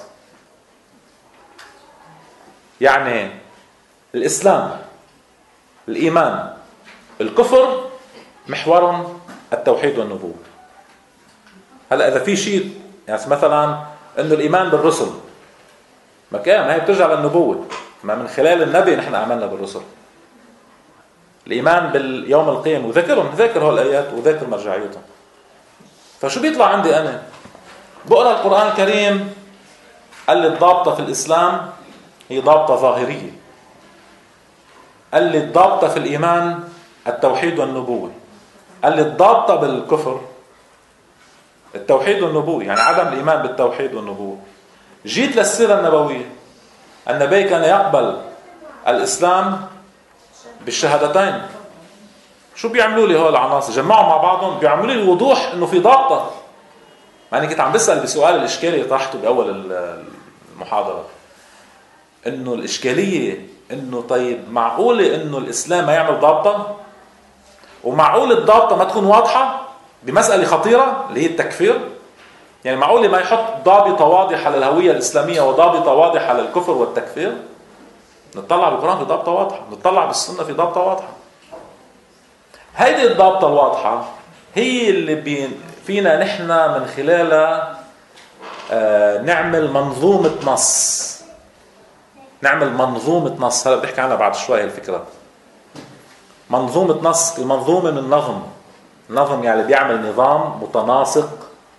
S1: يعني الإسلام، الإيمان، الكفر محور التوحيد والنبوة. هلا إذا في شيء يعني مثلا إنه الإيمان بالرسل، ما هي بترجع للنبوة، ما من خلال النبي نحن آمنا بالرسل. الإيمان باليوم القيم وذكرهم، ذاكر هول الآيات وذاكر مرجعيتهم. فشو بيطلع عندي أنا؟ بقرأ القرآن الكريم، قال لي الضابطة في الإسلام هي ضابطة ظاهرية، قال لي الضابطة في الإيمان التوحيد والنبوة، قال لي الضابطة بالكفر التوحيد والنبوة، يعني عدم الإيمان بالتوحيد والنبوة. جيت للسيرة النبوية، النبي كان يقبل الإسلام بالشهادتين. شو بيعملوا لي هول العناصر؟ جمعوا مع بعضهم بيعملوا لي وضوح إنه في ضابطة. يعني كنت عم بسأل بسؤال الإشكالية اللي طرحته بأول المحاضرة، إنه الإشكالية إنه طيب معقولة إنه الإسلام ما يعمل ضابطة، ومعقول الضابطة ما تكون واضحة بمسألة خطيرة اللي هي التكفير. يعني معقولة ما يحط ضابطة واضحة للهوية الإسلامية وضابطة واضحة للكفر والتكفير؟ نطلع بالقرآن في ضابطة واضحة، نطلع بالسنة في ضابطة واضحة. هيدي الضابطة الواضحة هي اللي فينا نحن من خلالها نعمل منظومة نص. نعمل منظومة نص، هلا بحكي عنها بعد شوي الفكرة. منظومة نص، المنظومة من نظم. نظم يعني بيعمل نظام متناسق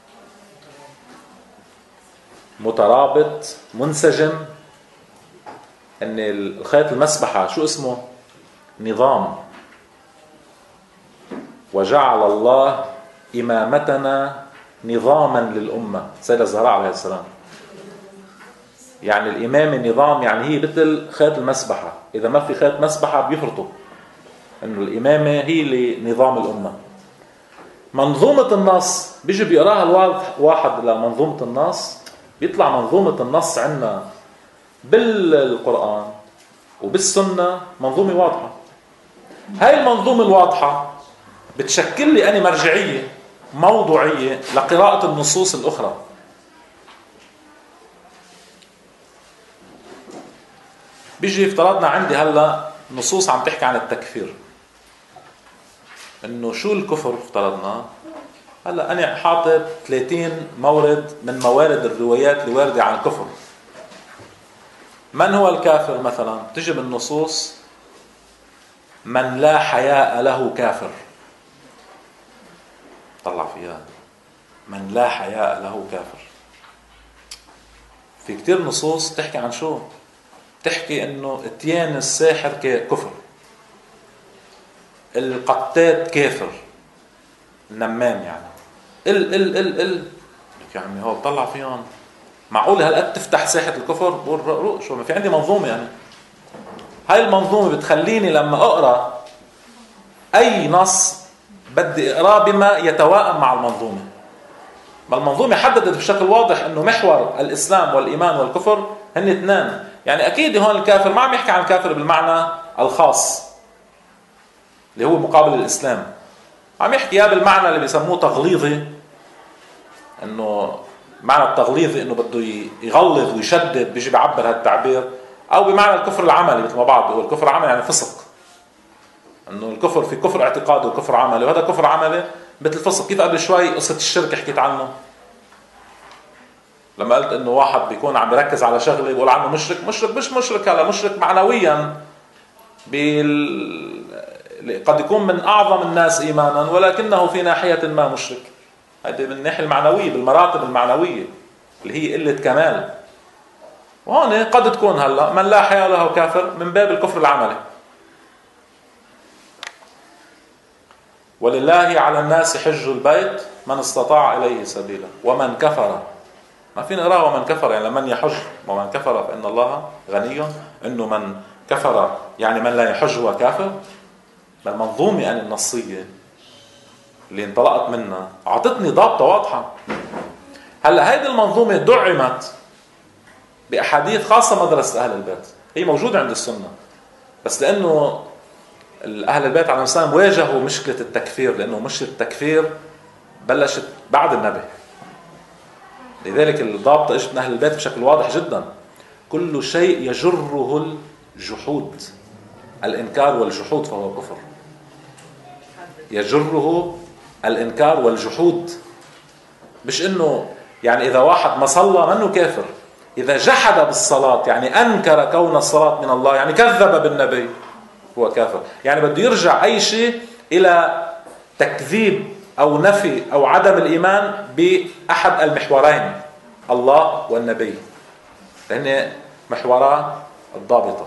S1: مترابط منسجم. ان الخيط المسبحة شو اسمه؟ نظام. وجعل الله إمامتنا نظاما للأمة، سيدة الزهراء عليه السلام. يعني الإمامة نظام، يعني هي مثل خيط المسبحة، إذا ما في خيط مسبحة بيفرطوا. إنه الإمامة هي لنظام الأمة. منظومة النص بيجي بيقراها الواحد لمنظومة النص، بيطلع منظومة النص عندنا بالقرآن وبالسنة منظومة واضحة. هاي المنظومة الواضحة بتشكل لي أنا مرجعية موضوعية لقراءة النصوص الأخرى. بيجي افترضنا عندي هلا نصوص عم تحكي عن التكفير، انه شو الكفر. افترضنا هلا انا حاطط 30 مورد من موارد الروايات اللي واردة عن الكفر. من هو الكافر مثلا؟ تجي بالنصوص من لا حياء له كافر. طلع فيها من لا حياء له كافر. في كتير نصوص تحكي عن شو؟ تحكي انه اتيان الساحر كفر، القتات كافر، النمام يعني ال يا عمي هو بطلع فيهم. معقول هالقد تفتح ساحة الكفر؟ بقول شو ما في عندي منظومة. يعني هاي المنظومة بتخليني لما اقرا اي نص بدي اقراه بما يتوائم مع المنظومة. ما المنظومة حددت بشكل واضح انه محور الاسلام والايمان والكفر هن اثنان. يعني اكيد هون الكافر ما عم يحكي عن الكافر بالمعنى الخاص اللي هو مقابل الاسلام، عم يحكي يا بالمعنى اللي بيسموه تغليظي، انه معنى التغليظي انه بده يغلظ ويشدد، بيجي بيعبر هالتعبير، او بمعنى الكفر العملي مثل ما بعض بيقول الكفر العملي يعني فسق، انه الكفر في كفر اعتقادي وكفر عملي، وهذا كفر عملي مثل الفسق. كيف قبل شوي قصة الشرك حكيت عنه لما قلت انه واحد بيكون عم يركز على شغله بيقول عنه مشرك. مش مشرك، هلا مشرك معنويا قد يكون من اعظم الناس ايمانا ولكنه في ناحية ما مشرك. هذه من الناحية المعنوية، بالمراتب المعنوية اللي هي قلة كمال. وهون قد تكون هلا من لا حياء له كافر من باب الكفر العملي. ولله على الناس حج البيت من استطاع إليه سبيلا ومن كفر. ما فينا نقرأ ومن كفر يعني لمن يحج، ومن كفر فإن الله غني. إنه من كفر يعني من لا يحج هو كافر. المنظومة النصية اللي انطلقت منها أعطتني ضابطة واضحة. هلا هيدي المنظومة دعمت بأحاديث خاصة مدرسة أهل البيت، هي موجودة عند السنة، بس لأنه أهل البيت عليهم السلام واجهوا مشكلة التكفير، لأنه مشكلة التكفير بلشت بعد النبي. لذلك الضابطة اجت من أهل البيت بشكل واضح جدا. كل شيء يجره الجحود، الإنكار والجحود فهو كفر. يجره الإنكار والجحود. مش إنه يعني إذا واحد ما صلى منه كافر، إذا جحد بالصلاة يعني أنكر كون الصلاة من الله، يعني كذب بالنبي، هو كافر. يعني بده يرجع أي شيء إلى تكذيب أو نفي أو عدم الإيمان بأحد المحورين، الله والنبي، لأن محورا الضابطة.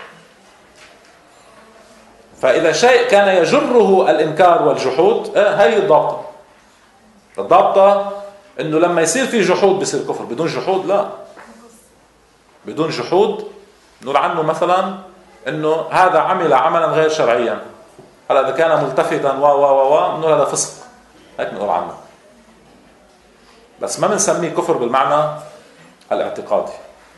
S1: فإذا شيء كان يجره الإنكار والجحود، هي الضابطة. الضابطة إنه لما يصير في جحود بيصير كفر. بدون جحود لا. بدون جحود نقول عنه مثلا إنه هذا عمل عملا غير شرعيا. هلا إذا كان ملتفتا نقول هذا فسق، هيك نقول عنه. بس ما بنسميه كفر بالمعنى الاعتقادي.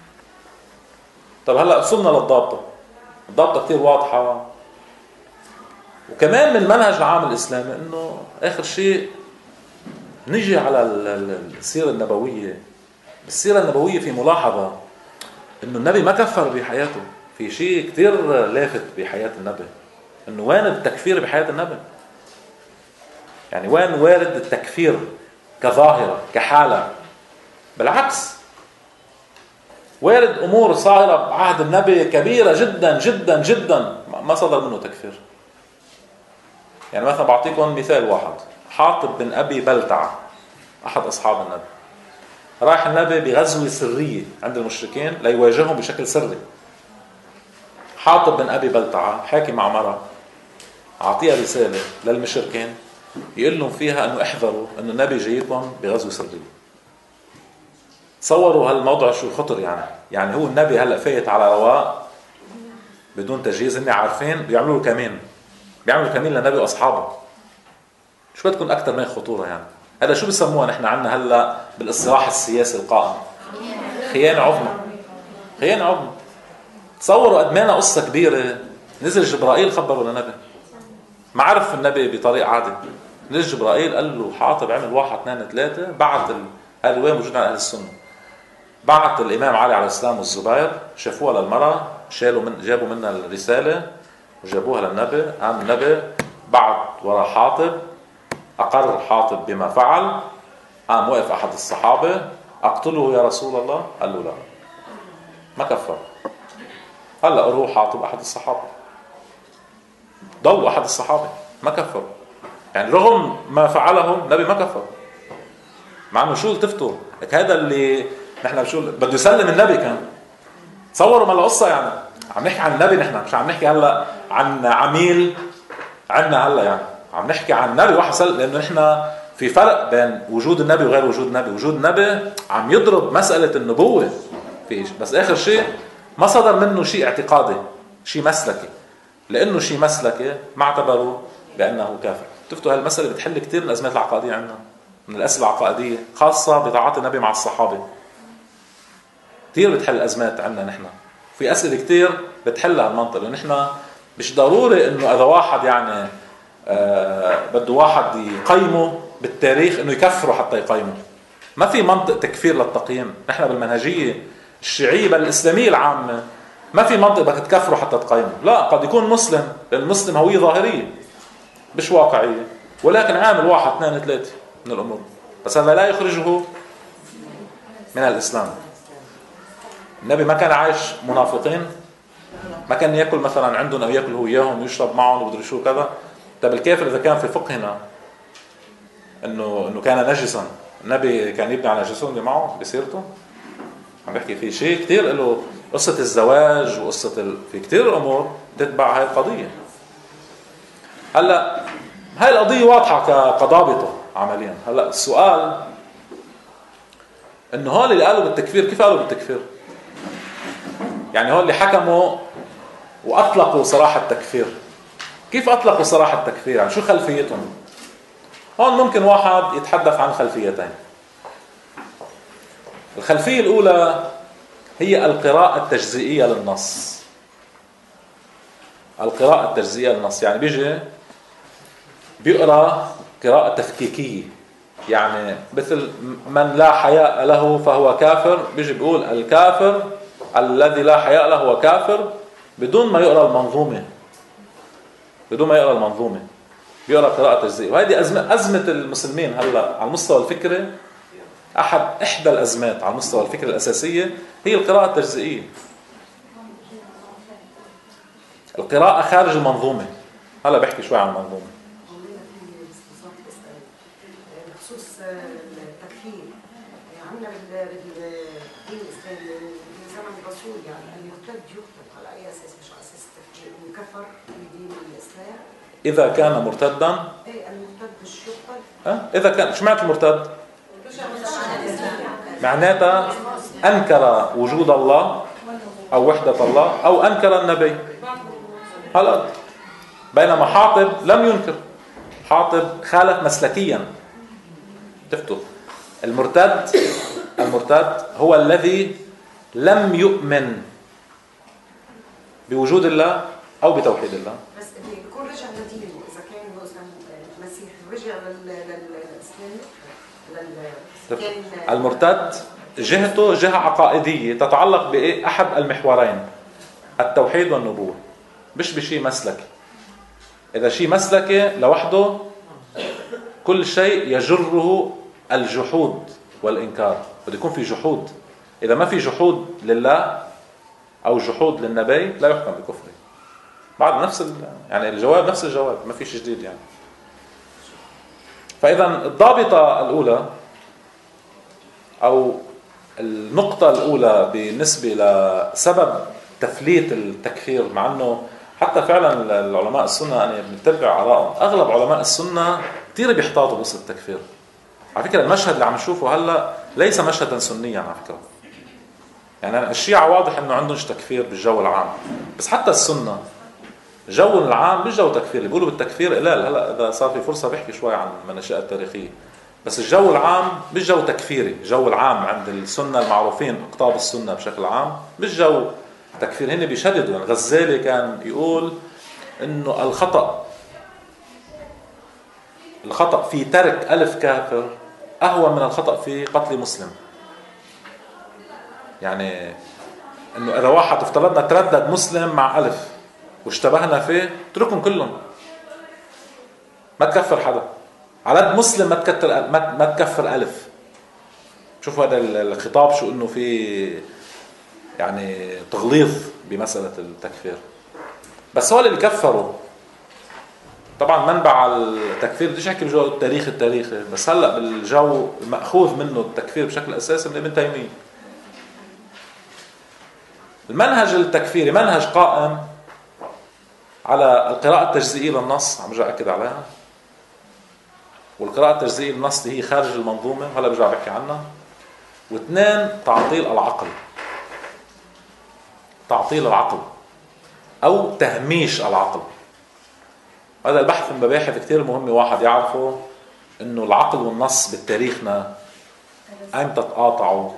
S1: طب هلا وصلنا للضابطة. الضابطة كتير واضحة، وكمان من المنهج العام الإسلامي إنه آخر شيء نيجي على السيرة النبوية. السيرة النبوية في ملاحظة إنه النبي ما كفر بحياته. في شيء كتير لافت بحياة النبي، إنه وين التكفير بحياة النبي؟ يعني وين وارد التكفير كظاهرة كحالة؟ بالعكس، وارد أمور صايرة بعهد النبي كبيرة جدا جدا جدا ما صدر منه تكفير. يعني مثلا بعطيكم مثال واحد. حاطب بن أبي بلتعة أحد أصحاب النبي، راح النبي بغزوة سرية عند المشركين ليواجههم بشكل سري. حاطب بن أبي بلتعة حاكي مع مرة، أعطيها رسالة للمشركين يقول لهم فيها أنه احذروا أنه النبي جايكم بغزوة سرية. تصوروا هالموضوع شو خطر. يعني هو النبي هلأ فايت على رواق بدون تجهيز. هن عارفين بيعملوا له كمين، بيعملوا كمين للنبي وأصحابه. شو بدكم أكتر من خطورة؟ يعني هذا شو بسموها نحن عنا هلأ بالاصطلاح السياسي القائم؟ خيانة عظمى. خيانة عظمى. تصوروا قد مانا قصة كبيرة. نزل جبرائيل خبروا للنبي، ما عرف النبي بطريق عادي. نزل جبرائيل قال له حاطب عمل 1 2 3. بعت الرواية موجودة على أهل السنة. بعت الإمام علي عليه السلام والزبير، شافوها للمرأة، جابوا منها الرسالة وجابوها للنبي. قام النبي بعت وراء حاطب، أقر حاطب بما فعل. قام وقف أحد الصحابة، أقتله يا رسول الله؟ قال له لا، ما كفر. هلا أروح حاطب أحد الصحابة، ضل أحد الصحابة، ما كفر. يعني رغم ما فعله النبي ما كفر. مع انه شو التفتوا هذا اللي نحن شو بده يسلم النبي كان. تصوروا ما القصه. يعني عم نحكي عن النبي، نحن مش عم نحكي هلا عن عميل عندنا هلا. يعني عم نحكي عن النبي واحد لانه نحن في فرق بين وجود النبي وغير وجود النبي. وجود النبي عم يضرب مساله النبوه فيش، بس اخر شيء ما صدر منه شيء اعتقادي، شيء مسلكي. لانه شيء مسلكي ما اعتبروا بانه كافر. تفتوا هالمساله بتحل كثير من الازمات العقائديه عندنا، من الأسئلة العقائدية، خاصة بطاعات النبي مع الصحابة. كثير بتحل الأزمات عندنا نحن. في أسئلة كثير بتحلها المنطق. لأن نحن مش ضروري إنه إذا واحد يعني بده واحد يقيمه بالتاريخ إنه يكفره حتى يقيمه. ما في منطق تكفير للتقييم. نحن بالمنهجية الشيعية بل الإسلامية العامة ما في منطق بدك تكفره حتى تقيمه. لا، قد يكون مسلم، لأن المسلم هوية ظاهرية مش واقعية، ولكن عامل 1 2 3 من الأمور، بس هذا لا يخرجه من الإسلام. النبي ما كان عايش منافقين، ما كان يأكل مثلا عندهم أو يأكل هو إياهم ويشرب معهم ومدري شو كذا. طب الكافر إذا كان في فقهنا إنه كان نجسا، النبي كان يبني على نجسهم اللي معه بسيرته. عم بحكي في شيء كتير له قصة الزواج وقصة في كتير أمور تتبع هاي القضية. هلا هاي القضية واضحة كضابطة عمليا. هلا السؤال انه هول اللي قالوا بالتكفير كيف قالوا بالتكفير؟ يعني هول اللي حكموا واطلقوا صراح التكفير كيف اطلقوا صراح التكفير؟ يعني شو خلفيتهم؟ هون ممكن واحد يتحدث عن خلفيتين. الخلفية الاولى هي القراءة التجزئية للنص. القراءة التجزئية للنص يعني بيجي بيقرأ قراءة تفكيكية. يعني مثل من لا حياء له فهو كافر، بيجي بيقول الكافر الذي لا حياء له هو كافر بدون ما يقرأ المنظومة. بدون ما يقرأ المنظومة. بيقرأ قراءة تجزئية. وهذه أزمة المسلمين هلا على المستوى الفكري. إحدى الأزمات على المستوى الفكري الأساسية هي القراءة التجزئية، القراءة خارج المنظومة. هلا بحكي شوي عن المنظومة.
S4: بخصوص التكفير، عندنا بالدين الإسلامي من زمن الرسول يعني المرتد يقتل على أي أساس؟ مش على أساس التكفير، يكفر في دين الإسلام
S1: إذا كان مرتدا.
S4: إيه المرتد مش يقتل؟
S1: إذا كان شو معنى المرتد؟ معناتها أنكر وجود الله أو وحدة الله أو أنكر النبي. هلا بينما حاطب لم ينكر، حاطب خالف مسلكيا. شفتوا المرتد هو الذي لم يؤمن بوجود الله أو بتوحيد الله.
S4: بس بيكون رجع لدينه، إذا كان هو مسيحي رجع للإسلام.
S1: المرتد جهته جهة عقائدية تتعلق بأحد المحورين، التوحيد والنبوة، مش بشيء مسلكي. إذا شيء مسلكي لوحده كل شيء يجره الجحود والإنكار، بده يكون في جحود. إذا ما في جحود لله أو جحود للنبي لا يحكم بكفره. بعد يعني الجواب نفس الجواب، ما فيش جديد يعني. فإذا الضابطة الأولى أو النقطة الأولى بالنسبة لسبب تفليت التكفير، مع أنه حتى فعلا العلماء السنة أنا بنتبع آرائهم، أغلب علماء السنة كثير بيحتاطوا بقصة التكفير. على فكرة المشهد اللي عم نشوفه هلا ليس مشهدا سنيا على فكرة. يعني الشيعة واضح أنه عندهم تكفير بالجو العام، بس حتى السنة جو العام مش جو تكفير. اللي بيقولوا بالتكفير قلال. هلا إذا صار في فرصة بحكي شوي عن المناشئة التاريخية. بس الجو العام مش جو تكفيري. الجو العام عند السنة المعروفين أقطاب السنة بشكل عام مش جو تكفير. هن بيشددوا. يعني غزالي كان يقول إنه الخطأ في ترك ألف كافر أهون من الخطأ في قتل مسلم. يعني إنه إذا واحد افترضنا تردد مسلم مع ألف واشتبهنا فيه، اتركهم كلهم، ما تكفر حدا. على قد مسلم ما تكفر ألف. شوفوا هذا الخطاب شو إنه في يعني تغليظ بمسألة التكفير. بس هو اللي كفروا طبعا منبع التكفير بديش احكي بجو التاريخي، بس هلا بالجو المأخوذ منه التكفير بشكل اساسي من ابن تيمية. المنهج التكفيري منهج قائم على القراءة التجزئية للنص، عم برجع أكد عليها، والقراءة التجزئية للنص اللي هي خارج المنظومة هلا برجع بحكي عنها. واثنين تعطيل العقل أو تهميش العقل. هذا البحث من مباحث كتير مهمة واحد يعرفه، إنه العقل والنص بالتاريخنا أيمتى تقاطعوا،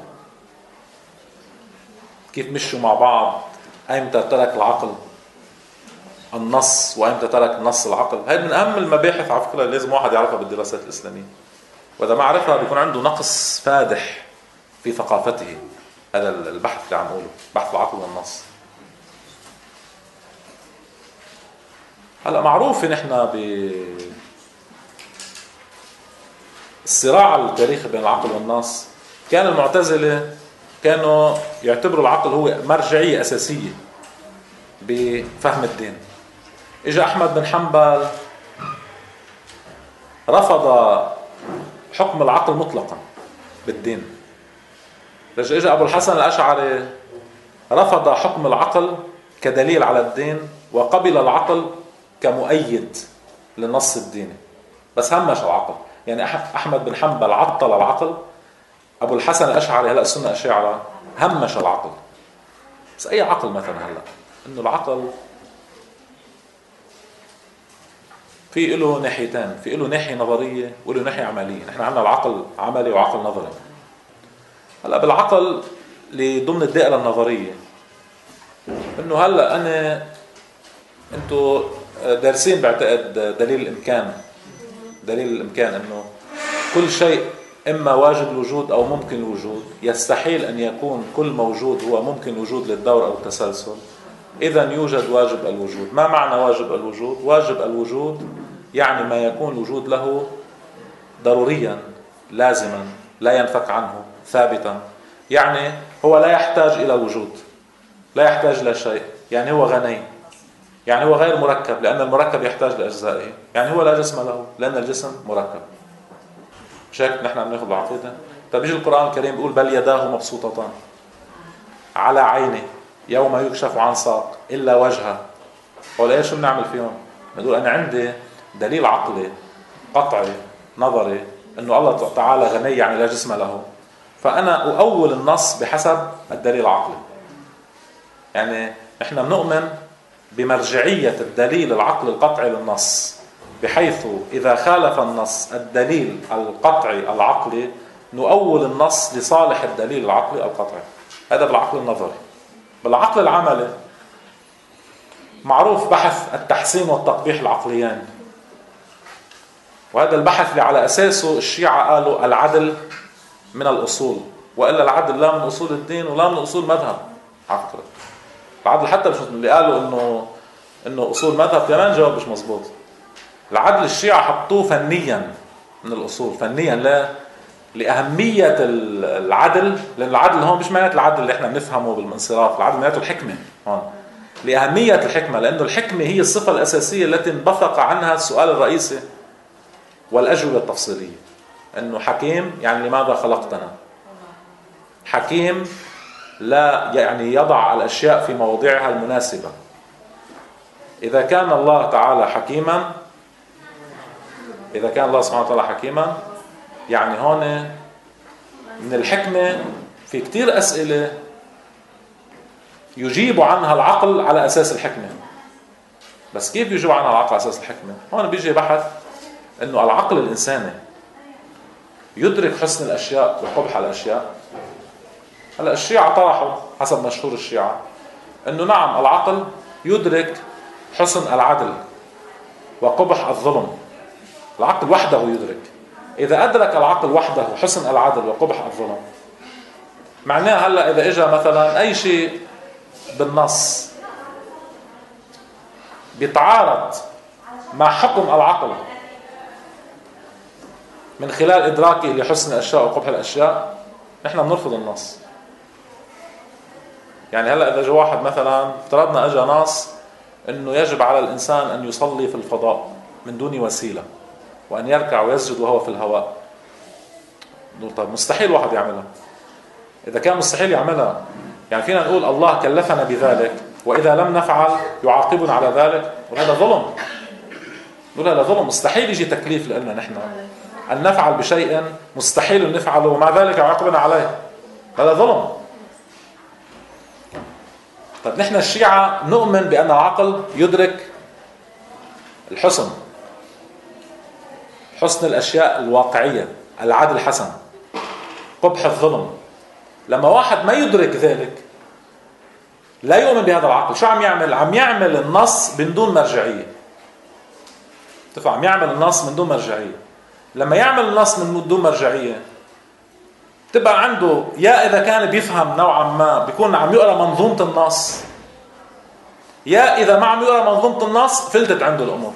S1: كيف مشوا مع بعض، أيمتى ترك العقل النص وأيمتى ترك النص العقل. هذه من أهم المباحث على فكرة لازم واحد يعرفها بالدراسات الإسلامية، وإذا ما عرفها بيكون عنده نقص فادح في ثقافته. هذا البحث اللي عم نقوله، بحث العقل والنص. هلا معروف نحن بالصراع التاريخي بين العقل والنص، كان المعتزلة كانوا يعتبروا العقل هو مرجعية أساسية بفهم الدين. إجا أحمد بن حنبل رفض حكم العقل مطلقا بالدين. إجا أبو الحسن الأشعري رفض حكم العقل كدليل على الدين وقبل العقل كمؤيد للنص الديني، بس همش العقل. يعني أحمد بن حنبل عطل العقل، أبو الحسن الأشعري هلأ السنة الأشاعرة همش العقل. بس أي عقل مثلا هلأ؟ إنه العقل في له ناحيتين، في له ناحية نظرية وله ناحية عملية. نحن عندنا العقل عملي وعقل نظري. هلأ بالعقل اللي ضمن الدائرة النظرية، إنه هلأ أنتوا دارسين بعتقد دليل الإمكان إنه كل شيء إما واجب الوجود أو ممكن الوجود. يستحيل أن يكون كل موجود هو ممكن الوجود للدور أو التسلسل. إذن يوجد واجب الوجود. ما معنى واجب الوجود؟ واجب الوجود يعني ما يكون الوجود له ضروريا لازما لا ينفك عنه ثابتا، يعني هو لا يحتاج إلى وجود، لا يحتاج إلى شيء، يعني هو غني، يعني هو غير مركب لأن المركب يحتاج لأجزائه، يعني هو لا جسم له لأن الجسم مركب. مش هيك نحن بناخذ العقيدة؟ طيب يجي القرآن الكريم بيقول بل يداه مبسوطتان على عينه يوم يكشف عن ساق إلا وجهه. قال إيه شو بنعمل فيهم؟ بنقول أنا عندي دليل عقلي قطعي نظري إنه الله تعالى غني يعني لا جسم له، فأنا أؤول النص بحسب الدليل العقلي. يعني إحنا بنؤمن بمرجعية الدليل العقلي القطعي للنص، بحيث إذا خالف النص الدليل القطعي العقلي نؤول النص لصالح الدليل العقلي القطعي. هذا بالعقل النظري. بالعقل العملي معروف بحث التحسين والتقبيح العقليان، وهذا البحث اللي على أساسه الشيعة قالوا العدل من الأصول، وإلا العدل لا من أصول الدين ولا من أصول مذهب. على فكرة العدل حتى مش اللي قالوا إنه أصول مذهب كمان جواب مش مزبوط. العدل الشيعة حطوه فنيا من الأصول، فنيا لا لأهمية العدل، لأن العدل هون مش معناته العدل اللي احنا بنفهمه بالانصراف، العدل معناته الحكمة هون، لأهمية الحكمة، لأنه الحكمة هي الصفة الأساسية التي انبثق عنها السؤال الرئيسي والأجوبة التفصيلية. أنه حكيم يعني لماذا خلقتنا؟ حكيم لا يعني يضع الأشياء في مواضعها المناسبة. إذا كان الله تعالى حكيما، إذا كان الله سبحانه وتعالى حكيما، يعني هون من الحكمة في كتير أسئلة يجيب عنها العقل على أساس الحكمة. بس كيف يجيب عنها العقل على أساس الحكمة؟ هون بيجي بحث أنه العقل الإنساني يدرك حسن الأشياء وقبح الأشياء. هلا الشيعة طرحوا حسب مشهور الشيعة أنه نعم العقل يدرك حسن العدل وقبح الظلم، العقل وحده يدرك. إذا أدرك العقل وحده حسن العدل وقبح الظلم، معناه هلا إذا إجا مثلا أي شيء بالنص بيتعارض مع حكم العقل من خلال إدراكه لحسن الأشياء وقبح الأشياء، نحن بنرفض النص. يعني هلا إذا جاء واحد مثلا افترضنا أجا نص إنه يجب على الإنسان أن يصلي في الفضاء من دون وسيلة، وأن يركع ويسجد وهو في الهواء، نقول طيب مستحيل واحد يعملها. إذا كان مستحيل يعملها يعني فينا نقول الله كلفنا بذلك وإذا لم نفعل يعاقبنا على ذلك، وهذا ظلم. نقول هذا ظلم، مستحيل يجي تكليف لنا نحن أن نفعل بشيء مستحيل نفعله ومع ذلك يعاقبنا عليه، هذا ظلم. طيب نحن الشيعة نؤمن بأن العقل يدرك الحسن، حسن الأشياء الواقعية، العدل الحسن، قبح الظلم. لما واحد ما يدرك ذلك لا يؤمن بهذا العقل، شو عم يعمل؟ عم يعمل النص من دون مرجعية. تفهم؟ عم يعمل النص من دون مرجعية. لما يعمل النص من دون مرجعية تبقى عنده يا إذا كان بيفهم نوعا ما بيكون عم يقرأ منظومة النص، يا إذا ما عم يقرأ منظومة النص فلتت عنده الأمور،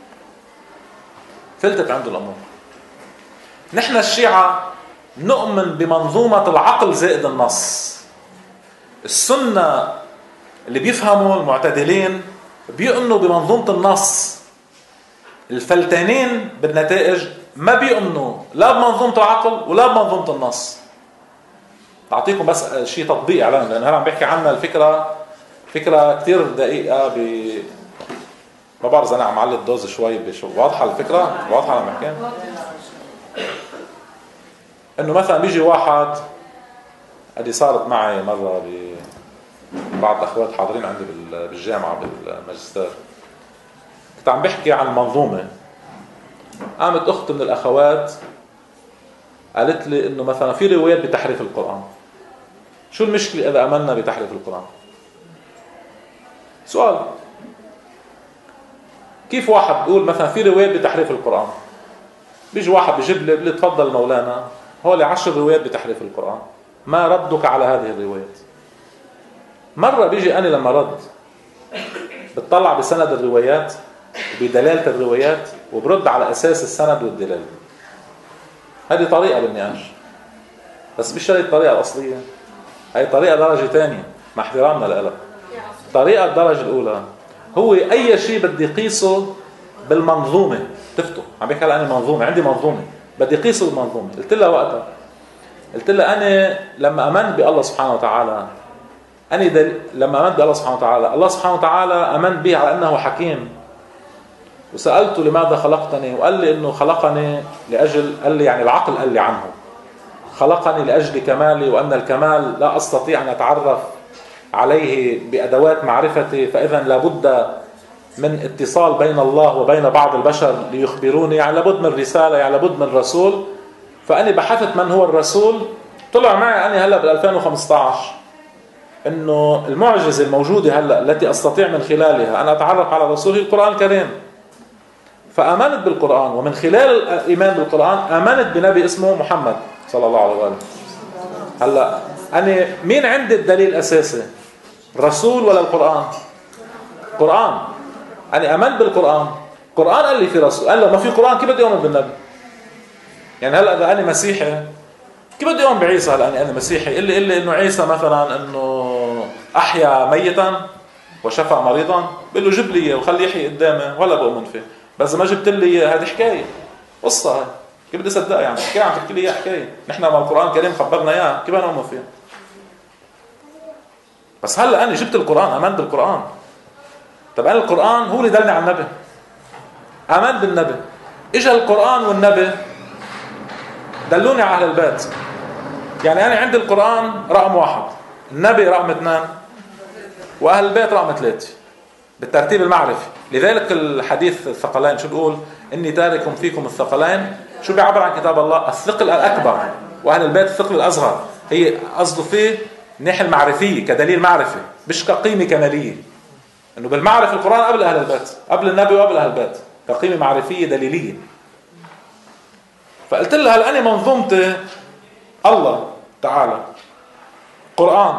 S1: فلتت عنده الأمور. نحن الشيعة نؤمن بمنظومة العقل زائد النص. السنة اللي بيفهموا المعتدلين بيؤمنوا بمنظومة النص، الفلتانين بالنتائج ما بيؤمنوا لا بمنظومة العقل ولا بمنظومة النص. أعطيكم بس شيء تطبيق على لأن هلا عم بحكي عنها الفكرة فكرة كتير دقيقة ما بعرف أنا عم علي الدوز شوي واضحة الفكرة؟ واضحة عم بحكي؟ إنه مثلا بيجي واحد، هذه صارت معي مرة بعض الأخوات حاضرين عندي بالجامعة بالماجستير، كنت عم بحكي عن منظومة، قامت أخت من الأخوات قالت لي إنه مثلا في روايات بتحريف القرآن، شو المشكلة إذا أمنا بتحريف القرآن؟ سؤال، كيف واحد بيقول مثلا في روايات بتحريف القرآن، بيجي واحد بيجيب لي بيقول تفضل مولانا هولي 10 روايات بتحريف القرآن، ما ردك على هذه الروايات؟ مرة بيجي أنا لما رد بتطلع بسند الروايات وبدلالة الروايات وبرد على أساس السند والدلالة. هذه طريقة بالنقاش، بس مش هذه الطريقة الأصلية. هي طريقة درجة تانية مع احترامنا لها. طريقة الدرجة الأولى هو أي شيء بدي قيسه بالمنظومة. تفتوا عم بيحكي أنا منظومة، عندي منظومة بدي قيسه بالمنظومة. قلت لها وقتها، قلت لها أنا لما أمنت بالله سبحانه وتعالى، لما أمنت بالله سبحانه وتعالى، الله سبحانه وتعالى أمن به على أنه حكيم، وسألته لماذا خلقتني، وقال لي إنه خلقني لأجل، قال لي يعني العقل قال لي عنه خلقني لأجل كمالي، وأن الكمال لا أستطيع أن أتعرف عليه بأدوات معرفتي، فإذا لابد من اتصال بين الله وبين بعض البشر ليخبروني، يعني لابد من رسالة، يعني لابد من رسول. فأنا بحثت من هو الرسول، طلع معي أنا هلأ بال2015 إنه المعجزة الموجودة هلأ التي أستطيع من خلالها أن أتعرف على الرسول هي القرآن الكريم. فآمنت بالقرآن، ومن خلال الإيمان بالقرآن آمنت بنبي اسمه محمد صلى الله عليه وآله. هلأ أنا مين عندي الدليل الأساسي؟ الرسول ولا القرآن؟ القرآن. أنا آمنت بالقرآن، القرآن قال لي في رسول، قال له ما في قرآن كيف بدي أؤمن بالنبي؟ يعني هلأ إذا أنا مسيحي كيف بدي أؤمن بعيسى؟ هلأ أنا مسيحي إلا إنه عيسى مثلا إنه أحيا ميتا وشفى مريضا، بقول له جيب لي وخلي يحيي قدامي ولا بؤمن فيه. بس ما جبت لي هذه حكاية قصة، هاي كيف بدي أصدقها؟ يعني حكاية عم تحكي لي إياها حكاية، نحن ما القرآن الكريم خبرنا إياها، كيف أنا أؤمن فيها؟ بس هلأ أنا جبت القرآن، آمنت بالقرآن. طب أنا القرآن هو اللي دلني على النبي، آمنت بالنبي، إجا القرآن والنبي دلوني على أهل البيت. يعني أنا عندي القرآن رقم 1، النبي رقم 2، وأهل البيت رقم 3 بالترتيب المعرفي. لذلك الحديث الثقلين شو بيقول؟ إني تارك فيكم الثقلين، شو بيعبر عن كتاب الله؟ الثقل الأكبر، وأهل البيت الثقل الأصغر. هي قصده فيه ناحية المعرفية كدليل معرفي، مش كقيمة كمالية. إنه بالمعرفة القرآن قبل أهل البيت، قبل النبي وقبل أهل البيت، كقيمة معرفية دليلية. فقلت لها هل أنا منظومتي الله تعالى، قرآن،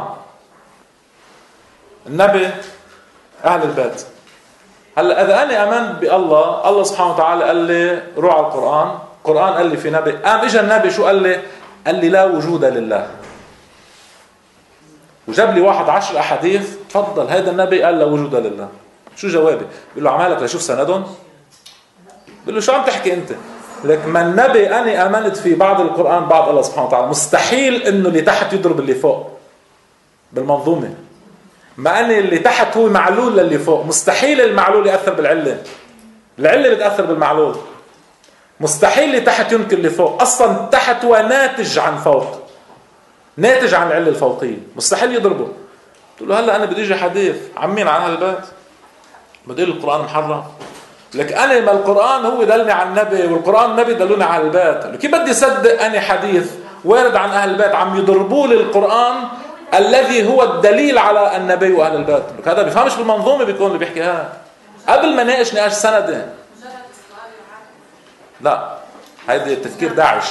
S1: النبي، أهل البيت. هلا إذا أنا آمنت بالله، الله سبحانه وتعالى قال لي روح على القرآن، القرآن قال لي في نبي، قام إجا النبي شو قال لي؟ قال لي لا وجود لله، وجاب لي 10 أحاديث، تفضل هذا النبي قال لا وجود لله. شو جوابي؟ بيقول له عمالك لشوف سندهم؟ بيقول له شو عم تحكي أنت؟ لك ما النبي أنا آمنت في بعض القرآن بعض الله سبحانه وتعالى، مستحيل إنه اللي تحت يضرب اللي فوق بالمنظومة. ما أنا اللي تحت هو معلول للي فوق، مستحيل المعلول يأثر بالعلة، العلة بتأثر بالمعلول. مستحيل اللي تحت ينكر اللي فوق، أصلا تحت هو ناتج عن فوق، ناتج عن العلة الفوقية، مستحيل يضربه. تقول له هلا أنا بدي أجي حديث عمين عن هالبيت، بدي القرآن محرم. لك أنا ما القرآن هو دلني على النبي، والقرآن النبي دلوني على البيت، كيف بدي صدق أنا حديث وارد عن أهل البيت عم يضربوا لي القرآن الذي هو الدليل على النبي وأهل البيت؟ لك هذا بيفهمش بالمنظومة، بيكون اللي بيحكيها قبل ما ناقش نقاش سندي. لا هيدي تفكير داعش.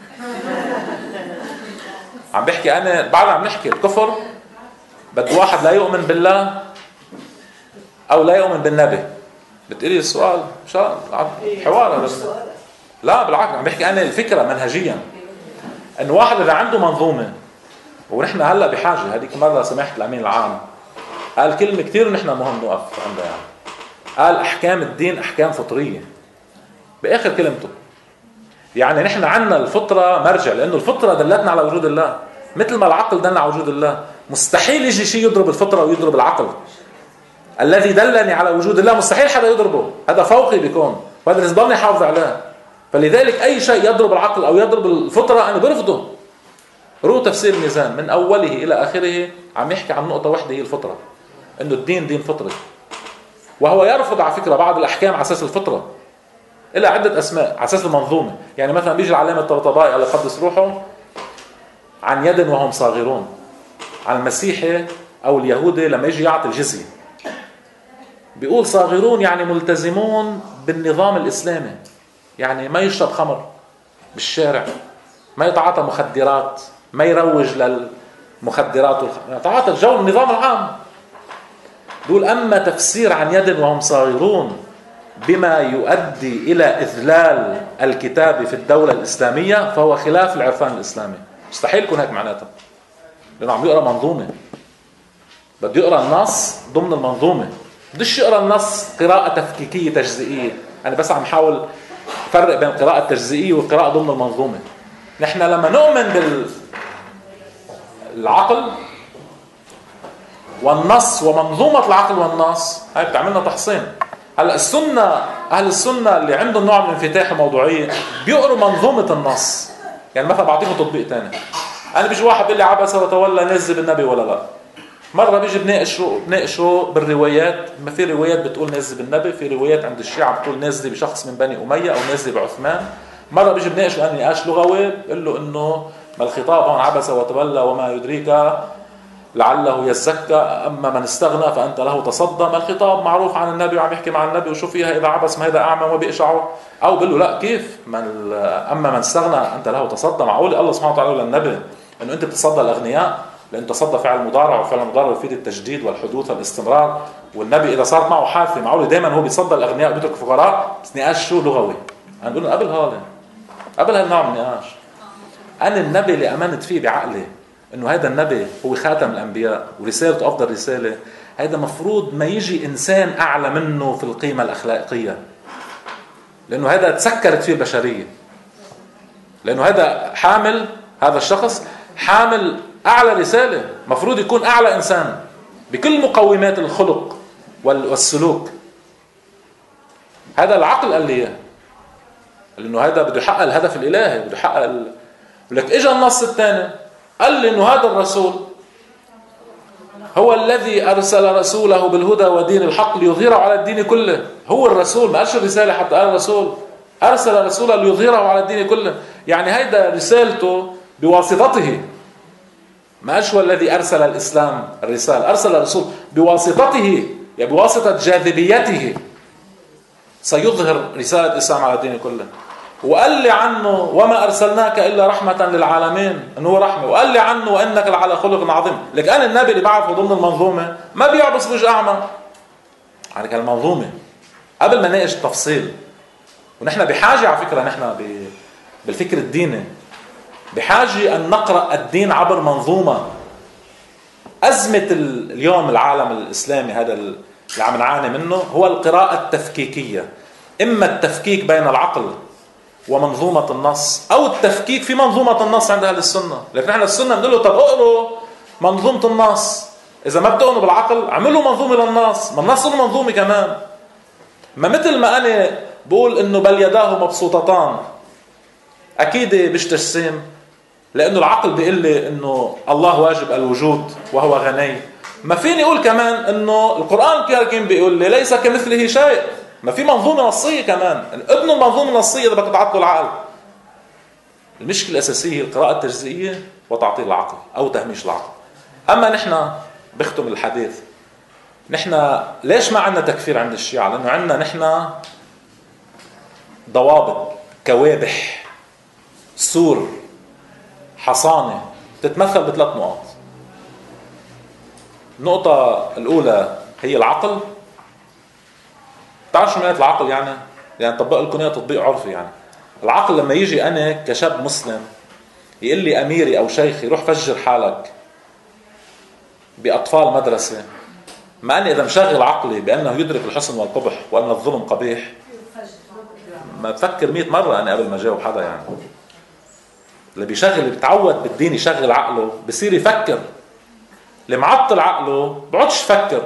S1: عم بحكي أنا بعد عم نحكي الكفر بده واحد لا يؤمن بالله أو لا يؤمن بالنبي. بتقولي السؤال مش حوار هذا؟ لا بالعكس، عم بحكي أنا الفكرة منهجيا إنه واحد إذا عنده منظومة، ونحن هلا بحاجة. هذيك مرة سمعت الأمين العام قال كلمة كتير نحن مهم نوقف عندها، يعني قال أحكام الدين أحكام فطرية بآخر كلمته. يعني نحن عنا الفطرة مرجع، لأنه الفطرة دلتنا على وجود الله مثل ما العقل دلنا على وجود الله. مستحيل يجي شيء يضرب الفطرة ويضرب العقل. الذي دلني على وجود الله مستحيل حدا يضربه، هذا فوقي بيكون، وهذا لازم ضلني حافظ عليه. فلذلك أي شيء يضرب العقل أو يضرب الفطرة أنا برفضه. روح تفسير الميزان من أوله إلى آخره عم يحكي عن نقطة واحدة هي الفطرة، إنه الدين دين فطري، وهو يرفض على فكرة بعض الأحكام على أساس الفطرة إلى عدة أسماء على أساس المنظومة. يعني مثلا بيجي العلامة الطبطبائي الله يقدس روحه عن يد وهم صاغرون، عن المسيحي أو اليهودي لما يجي يعطي الجزية بيقول صاغرون يعني ملتزمون بالنظام الإسلامي، يعني ما يشرب خمر بالشارع، ما يتعاطى مخدرات، ما يروج للمخدرات يتعاطى الجو النظام العام. بيقول أما تفسير عن يد وهم صاغرون بما يؤدي إلى إذلال الكتاب في الدولة الإسلامية فهو خلاف العرفان الإسلامي. مستحيل يكون هيك معناتها، لأنه عم يقرأ منظومة، بده يقرأ النص ضمن المنظومة، بدش يقرأ النص قراءة تفكيكية تجزئية. أنا بس عم حاول فرق بين القراءة التجزئية والقراءة ضمن المنظومة. نحن لما نؤمن بالعقل والنص ومنظومة العقل والنص، هاي بتعملنا تحصين. هلا السنة، أهل السنة اللي عندهم نوع من الانفتاح الموضوعية بيقروا منظومة النص. يعني مثلا بعطيكم تطبيق تاني، أنا بيجي واحد بيقول لي عبس وتولى نزل بالنبي ولا لا. مرة بيجي بناقشه بالروايات، ما في روايات بتقول نزل بالنبي، في روايات عند الشيعة بتقول نزل بشخص من بني أمية أو نزل بعثمان. مرة بيجي بناقشه أنا نقاش لغوي، بقول له إنه ما الخطاب هون عبس وتولى وما يدريك لعله يزكى أما من استغنى فأنت له تصدى. ما الخطاب معروف عن النبي وعم يحكي مع النبي وشو فيها إذا عبس ما هذا أعمى وبيقشعه. أو بقول له لا، كيف أما من استغنى أنت له تصدى؟ معقول الله سبحانه وتعالى للنبي إنه أنت بتصدى الأغنياء؟ لأن تصدى فعل مضارع، وفعل المضارع يفيد التجديد والحدوث والاستمرار. والنبي إذا صارت معه حادثة معقول دائما هو بيتصدى الأغنياء وبيترك الفقراء؟ بس نقاش شو لغوي. أنا بقول له قبل هذا، قبل هالنوع من النقاش، أنا النبي اللي أمنت فيه بعقلي إنه هذا النبي هو خاتم الأنبياء ورسالته أفضل رسالة، هذا مفروض ما يجي إنسان أعلى منه في القيمة الأخلاقية، لأنه هذا تسكرت فيه البشرية، لأنه هذا حامل، هذا الشخص حامل أعلى رسالة، مفروض يكون أعلى إنسان بكل مقومات الخلق والسلوك. هذا العقل قال لي لأنه هذا بده يحقق الهدف الإلهي، بده يحقق لك. إجا النص الثاني قال لي إنه هذا الرسول هو الذي أرسل رسوله بالهدى ودين الحق ليظهره على الدين كله. هو الرسول، ما قالش الرسالة حتى قال الرسول، أرسل رسوله ليظهره على الدين كله. يعني هيدا رسالته بواسطته، ما قالش هو الذي أرسل الإسلام الرسالة، أرسل الرسول بواسطته، يعني بواسطة جاذبيته سيظهر رسالة الإسلام على الدين كله. وقال لي عنه وما أرسلناك إلا رحمة للعالمين، أنه هو رحمة. وقال لي عنه وإنك لعلى خلق عظيم. لك أنا النبي اللي بعرفه ضمن المنظومة ما بيعبس وجه أعمى. يعني كان المنظومة قبل ما ناقش التفصيل. ونحن بحاجة على فكرة، نحن بالفكر الديني بحاجة أن نقرأ الدين عبر منظومة. أزمة اليوم العالم الإسلامي هذا اللي عم نعاني منه هو القراءة التفكيكية. إما التفكيك بين العقل ومنظومة النص، أو التفكيك في منظومة النص عند أهل السنة. لكن احنا السنة بنقول له طب اقروا منظومة النص، إذا ما بتؤمنوا بالعقل اعملوا منظومة للنص، ما النص له منظومة كمان. ما مثل ما أنا بقول إنه بل يداه مبسوطتان، أكيد مش تجسيم، لأنه العقل بيقول لي إنه الله واجب الوجود وهو غني. ما فيني أقول كمان إنه القرآن الكريم بيقول لي ليس كمثله شيء. ما في منظومة نصية كمان، ابنوا المنظومة النصية إذا بدك تعطوا العقل. المشكلة الأساسية القراءة التجزئية وتعطيل العقل أو تهميش العقل. أما نحن بختم الحديث، نحن ليش ما عندنا تكفير عند الشيعة؟ لأنه عندنا نحن ضوابط، كوابح، سور، حصانة تتمثل بثلاث نقط. النقطة الأولى هي العقل. تعرف شو معنى العقل؟ يعني طبق لكم اياه تطبيق عرفي. يعني العقل لما يجي أنا كشاب مسلم يقول لي أميري أو شيخي روح فجر حالك بأطفال مدرسة، ما أنا إذا مشغل عقلي بأنه يدرك الحسن والقبح وأن الظلم قبيح، ما بفكر 100 مرة أنا قبل ما جاوب حدا. يعني اللي بيشغل، اللي بيتعود بالدين يشغل عقله بصير يفكر. اللي معطل عقله بقعدش يفكر.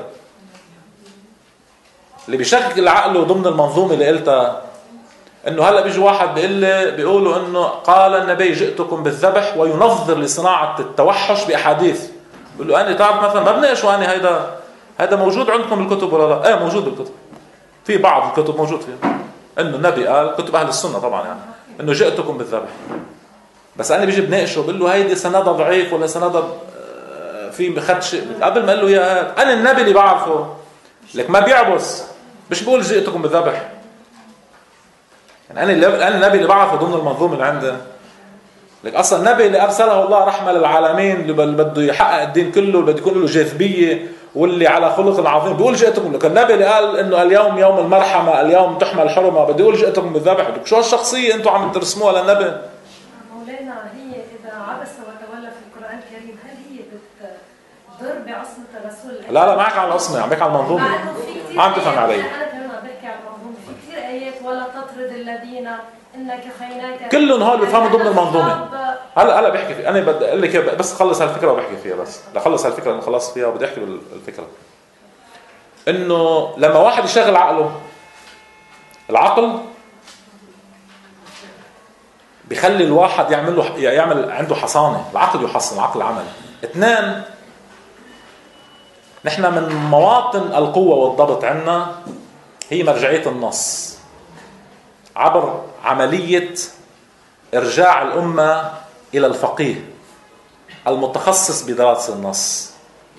S1: اللي بيشغل عقله ضمن المنظومة اللي قلتها، انه هلا بيجي واحد بيقولوا انه قال النبي جئتكم بالذبح وينظر لصناعة التوحش بأحاديث. بيقول له أنا تعرف مثلا ما بناقشوا أنا هذا موجود عندكم بالكتب ولا لا؟ ايه موجود بالكتب، في بعض الكتب موجود فيها انه النبي قال، كتب أهل السنة طبعا، يعني انه جئتكم بالذبح. بس أنا بيجي بناقشه بقول له هيدي سندها ضعيف ولا سندها في خدش. قبل ما قال له يا هذا أنا النبي اللي بعرفه، لك ما بيعبس، مش بقول جئتكم بالذبح. يعني أنا النبي اللي بعرفه ضمن المنظومة اللي عنده. لك أصلا النبي اللي أرسله الله رحمة للعالمين، اللي بده يحقق الدين كله، اللي بده يكون له جاذبية واللي على خلق عظيم بيقول جئتكم، لكن النبي اللي قال انه اليوم يوم المرحمه، اليوم تحمى الحرمه، بده يقول جئتكم بالذبح. شو هالشخصيه انتم عم ترسموها للنبي؟
S5: مولانا هي اذا عبس وتولى في القران الكريم هل هي بتضر بعصمه الرسول؟
S1: لا معك على العصمه، عم بحكي على المنظومه. عم تفهم علي؟
S5: انا كمان عم بحكي على المنظومه، في كثير ايات ولا تطرد الذين انك خيناك،
S1: كلهم هول بيفهموا ضمن المنظومه. هلا بحكي فيه. انا بدي اقول لك بس خلص هالفكره وبحكي فيها، بس لخلص هالفكره انا خلصت فيها وبدي احكي بالفكره. انه لما واحد يشغل عقله، العقل بيخلي الواحد يعمل عنده حصانه، العقل يحصن، العقل عمل. اثنين، نحن من مواطن القوه والضبط عندنا هي مرجعيه النص عبر عمليه ارجاع الامه الى الفقيه المتخصص بدراسه النص.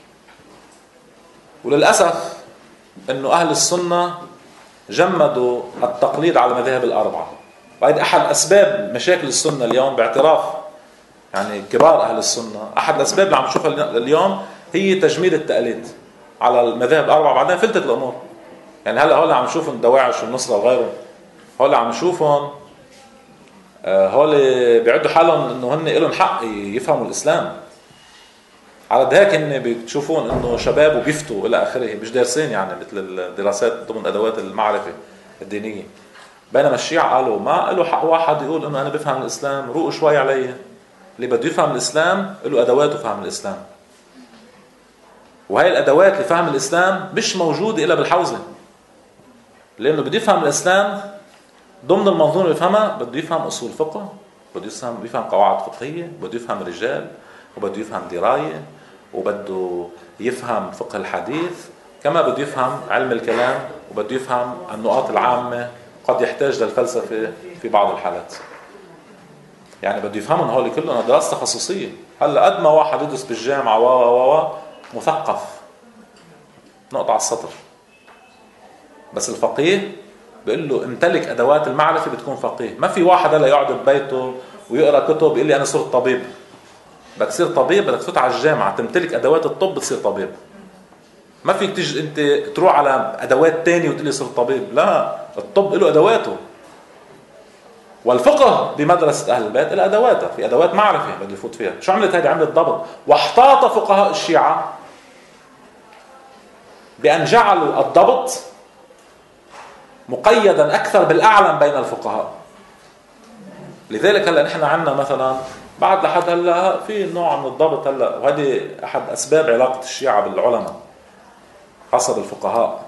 S1: وللاسف انه اهل السنه جمدوا التقليد على المذاهب الاربعه، وهذا احد اسباب مشاكل السنه اليوم باعتراف يعني كبار اهل السنه. احد الاسباب اللي عم نشوفها اليوم هي تجميد التقليد على المذاهب الاربعه، بعدين فلتت الامور. يعني هلا هول عم نشوفهم الدواعش والنصره وغيرهم، هول عم نشوفهم هول بيعدوا حالهم انه هن لهم حق يفهموا الاسلام. على هيك هن بتشوفون انه شباب وبيفتوا الى اخره، مش دارسين يعني مثل الدراسات ضمن ادوات المعرفه الدينيه. بينما الشيعة قالوا ما له حق واحد يقول انه انا بفهم الاسلام، روقوا شوي علي. اللي بده يفهم الاسلام له ادوات فهم الاسلام، وهي الادوات لفهم الاسلام مش موجوده الا بالحوزه. لانه بده يفهم الاسلام ضمن المنظومه اللي يفهمها، بده يفهم اصول فقه، بده يفهم قواعد فقهيه، بده يفهم رجال، وبده يفهم درايه، وبده يفهم فقه الحديث، كما بده يفهم علم الكلام، وبده يفهم النقاط العامه، قد يحتاج للفلسفه في بعض الحالات. يعني بده يفهمون هول كلهم دراسه تخصصيه. هلا قد ما واحد يدرس بالجامعه و مثقف نقطه على السطر، بس الفقيه بيقول له امتلك ادوات المعرفه بتكون فقيه. ما في واحد هلا يقعد ببيته ويقرا كتب يقول لي انا صرت طبيب. بدك تصير طبيب بدك تفوت على الجامعه تمتلك ادوات الطب تصير طبيب. ما فيك تيجي انت تروح على ادوات تانية وتقول لي صرت طبيب. لا، الطب له ادواته، والفقه بمدرسه اهل البيت له ادواتها، في ادوات معرفه بده يفوت فيها. شو عملت هذه؟ عملت ضبط، واحتاط فقهاء الشيعه بان جعلوا الضبط مقيدا اكثر بالاعلم بين الفقهاء. لذلك هلا نحن عندنا مثلا بعد لحد هلا في نوع من الضبط هلا، وهذه احد اسباب علاقه الشيعه بالعلماء حسب الفقهاء،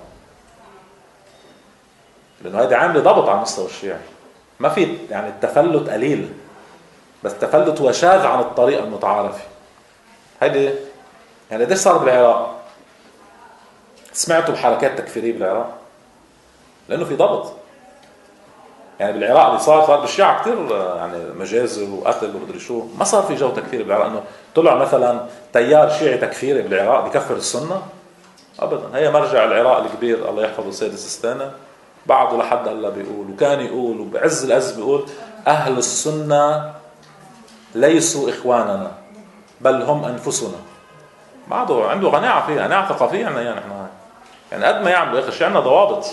S1: لانه هذه عامله ضبط على المستوى الشيعي. ما في يعني التفلت قليل، بس التفلت هو شاذ عن الطريقه المتعارفه. هيدي يعني قديش صار بالعراق؟ سمعتوا بحركات تكفيريه بالعراق؟ لانه في ضبط. يعني بالعراق اللي صار بالشيعة كتير يعني مجازر وقتل ومدري شو. ما صار في جو تكفيري بالعراق انه طلع مثلا تيار شيعي تكفيري بالعراق بكفر السنه ابدا. هي مرجع العراق الكبير الله يحفظه سيد السيستاني بعده لحد هلا بيقول، وكان يقول وبعز العز بيقول اهل السنه ليسوا اخواننا بل هم انفسنا. بعده عنده قناعه فيها، قناعه ثقافيه عندنا يعني احنا يعني قد ما يعملوا يا اخي شيء عندنا ضوابط.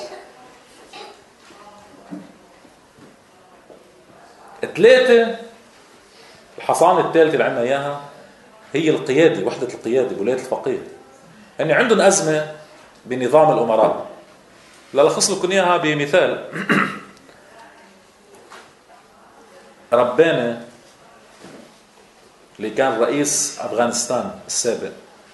S1: ثلاثة، الحصانة الثالثة اللي عندنا إياها هي القيادة، وحدة القيادة، ولاية الفقيه. يعني عندهم أزمة بنظام الأمراء. لألخص لكم إياها بمثال. رباني اللي كان رئيس أفغانستان السابق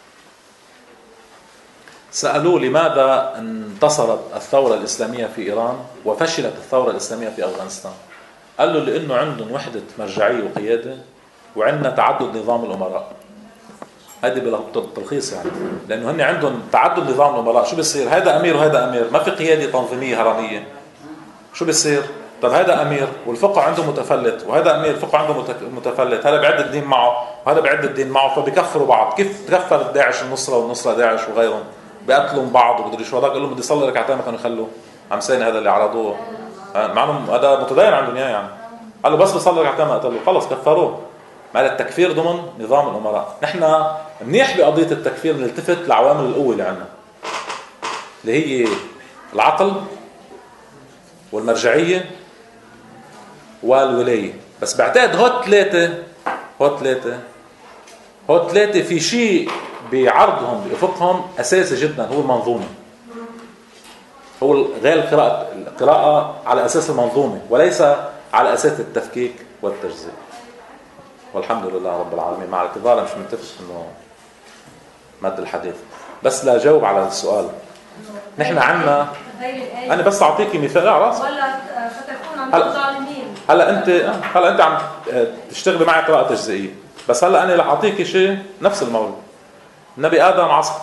S1: سألوه لماذا انتصرت الثورة الإسلامية في إيران وفشلت الثورة الإسلامية في أفغانستان. قال له لأنه عندهم وحدة مرجعية وقيادة وعندنا تعدد نظام الأمراء. هذه بالتلخيص يعني، لأنه هن عندهم تعدد نظام الأمراء. شو بيصير؟ هذا أمير وهذا أمير، ما في قيادة تنظيمية هرمية. شو بيصير؟ طب هذا أمير والفقه عنده متفلت، وهذا أمير الفقه عنده متفلت، هذا بعد الدين معه وهذا بعد الدين معه، فبيكفروا بعض. كيف تكفر داعش النصرة والنصرة داعش وغيرهم؟ بيقتلوا بعض وبدري شو. هذاك قال لهم بدي يصلي ركعتين ما كانوا يخلوه. عم سيني هذا اللي عرضوه مع انه هذا متدين عندهم اياه يعني. قال له بس بصلي ركعتين ما قتلوه، خلص كفروه. مع التكفير ضمن نظام الأمراء. نحن منيح بقضية التكفير نلتفت لعوامل القوة اللي عندنا، اللي هي العقل والمرجعية والولاية. بس بعتقد هو ثلاثة في شيء بعرضهم بأفقهم أساسي جدا، هو المنظومة. هو غير القراءة على أساس المنظومة وليس على أساس التفكيك والتجزئة. والحمد لله رب العالمين. مع الاعتذار مش متفق إنه مد الحديث، بس لا جاوب على السؤال. نحن عنا، أنا بس أعطيكي مثال على رأسي.
S5: ولا فتكون عند الظالمين.
S1: هلا أنت عم تشتغلي معي قراءة تجزئية، بس هلا أنا رح أعطيكي شيء نفس الموضوع. النبي آدم عصى،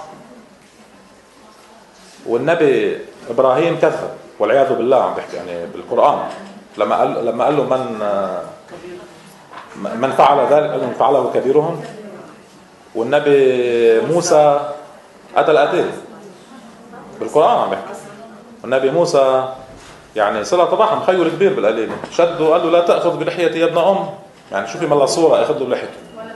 S1: والنبي إبراهيم كذب والعياذ بالله، عم بحكي يعني بالقرآن لما قال له من فعل ذلك قال لهم فعله كبيرهم. والنبي موسى قتل قتيل بالقرآن عم بحكي. والنبي موسى يعني صلة الرحم خير كبير بالقليل، شده وقال له لا تأخذ بلحيتي يا ابن أم، يعني شوفي ملا صورة أخذ له بلحيته.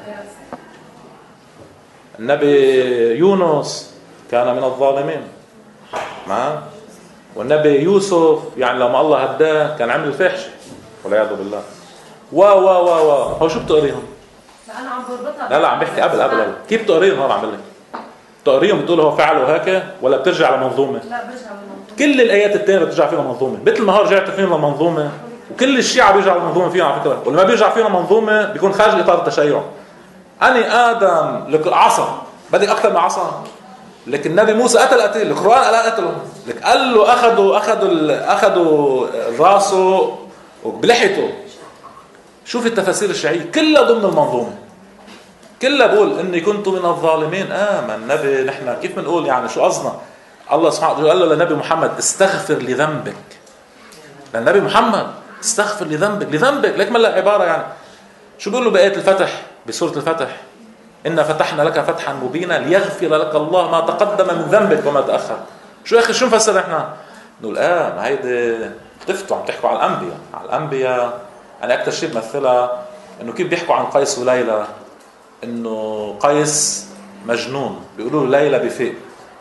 S1: النبي يونس كان من الظالمين معه. والنبي يوسف يعني لما الله هداه كان عمل الفحش والعياذ بالله. هو شو بتقريهم؟
S5: انا عم بربطها.
S1: لا عم بحكي قبل كيف بتقريهم؟ هون عم بقول لك تقريهم بتقول هو فعل هيك ولا بترجع لمنظومه؟
S5: لا برجع للمنظومه.
S1: كل الايات الثانيه بترجع فيها منظومه، مثل ما هو رجعت فيهم للمنظومه، وكل الشيعة بيرجعوا للمنظومه فيهم على فكره. واللي ما بيرجع فيهم منظومه بيكون خارج اطار التشيع. ادم لك عصى، بدك اكثر من عصى. لكن النبي موسى قتل القرآن قال قتله، لك قال له اخذوا راسه وبلحيته. شوف التفاسير الشيعية كلها ضمن المنظومة، كلها بقول اني كنت من الظالمين. ما النبي نحن كيف بنقول يعني شو قصدنا؟ الله سبحانه وتعالى قال له للنبي محمد استغفر لذنبك. للنبي محمد استغفر لذنبك لك ما عبارة يعني شو بيقول له بآية الفتح بسورة الفتح؟ إنا فتحنا لك فتحا مبينا ليغفر لك الله ما تقدم من ذنبك وما تأخر. شو أخي شو نفسر إحنا؟ نقول ما هيدي اختفتوا عم تحكوا على الأنبياء. أنا أكثر شيء بمثلها إنه كيف بيحكوا عن قيس وليلى، إنه قيس مجنون، بيقولوا له ليلى بفيق.